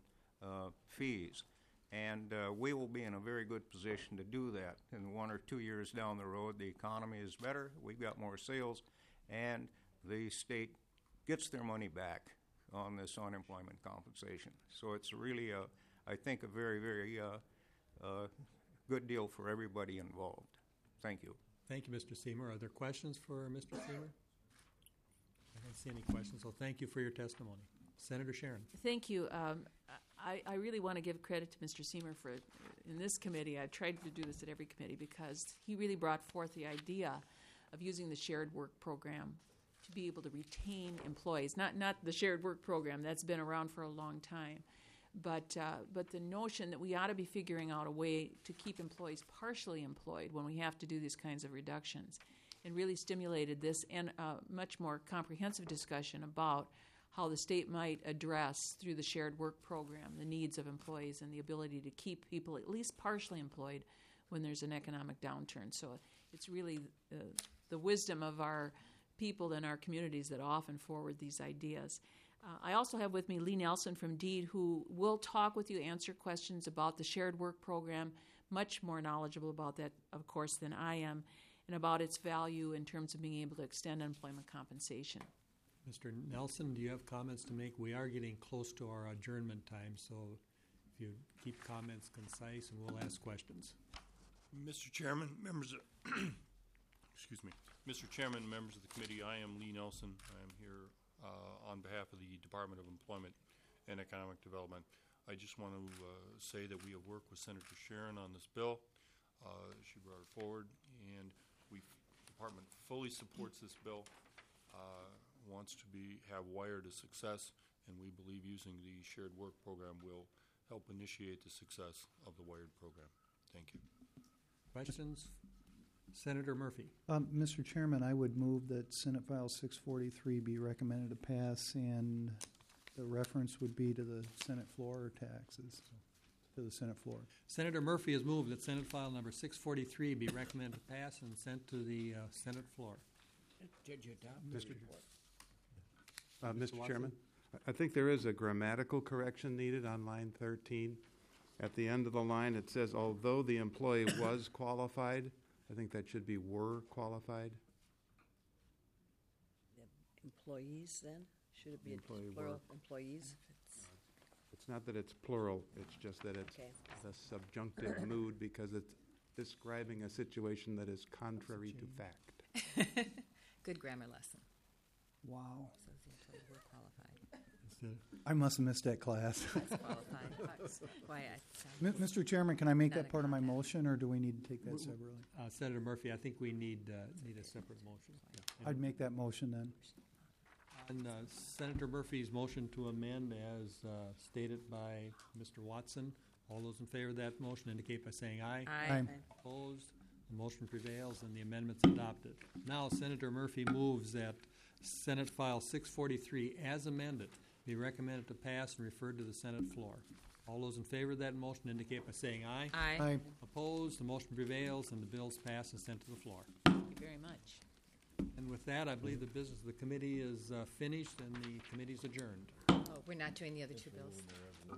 fees. And we will be in a very good position to do that. In 1 or 2 years down the road, the economy is better, we've got more sales, and the state gets their money back on this unemployment compensation. So it's really, I think, a very, very good deal for everybody involved. Thank you. Thank you, Mr. Seymour. Are there questions for Mr. Seymour? I don't see any questions, so thank you for your testimony. Senator Sharon. Thank you. I really want to give credit to Mr. Seymour for, in this committee, I've tried to do this at every committee because he really brought forth the idea of using the shared work program to be able to retain employees. Not the shared work program, that's been around for a long time, but the notion that we ought to be figuring out a way to keep employees partially employed when we have to do these kinds of reductions, and really stimulated this and a much more comprehensive discussion about how the state might address, through the shared work program, the needs of employees and the ability to keep people at least partially employed when there's an economic downturn. So it's really the wisdom of our people in our communities that often forward these ideas. I also have with me Lee Nelson from DEED, who will talk with you, answer questions about the shared work program, much more knowledgeable about that, of course, than I am, and about its value in terms of being able to extend unemployment compensation. Mr. Nelson, do you have comments to make? We are getting close to our adjournment time, so if you keep comments concise, and we'll ask questions. Mr. Chairman, members of excuse me. Mr. Chairman, members of the committee, I am Lee Nelson. I am here on behalf of the Department of Employment and Economic Development. I just want to say that we have worked with Senator Sharon on this bill. She brought it forward, and the department fully supports this bill. Wants to have Wired a success, and we believe using the shared work program will help initiate the success of the Wired program. Thank you. Questions? Senator Murphy. Mr. Chairman, I would move that Senate File 643 be recommended to pass, and the reference would be to the Senate floor taxes, to the Senate floor. Senator Murphy has moved that Senate File number 643 be recommended to pass and sent to the Senate floor. Did you adopt Mr. the report? Mr. Chairman, I think there is a grammatical correction needed on line 13. At the end of the line, it says, although the employee was qualified. I think that should be were qualified. The employees, then? Should it be Employee plural work. employees? It's not that it's plural, it's just that it's Okay. the subjunctive mood because it's describing a situation that is contrary to fact. Good grammar lesson. Wow. Says the employee were qualified. I must have missed that class. That's qualified. Why Mr. Chairman, can I make Not that a part of my motion, or do we need to take that separately? Senator Murphy, I think we need a separate motion. Yeah. I'd make that motion then. And Senator Murphy's motion to amend as stated by Mr. Watson. All those in favor of that motion indicate by saying aye. Aye. Aye. Opposed? The motion prevails and the amendment's adopted. Now Senator Murphy moves that Senate File 643 as amended be recommended to pass and referred to the Senate floor. All those in favor of that motion indicate by saying aye. Aye. Aye. Opposed? The motion prevails and the bill's passed and sent to the floor. Thank you very much. And with that, I believe the business of the committee is finished and the committee's adjourned. Oh, we're not doing the other two bills?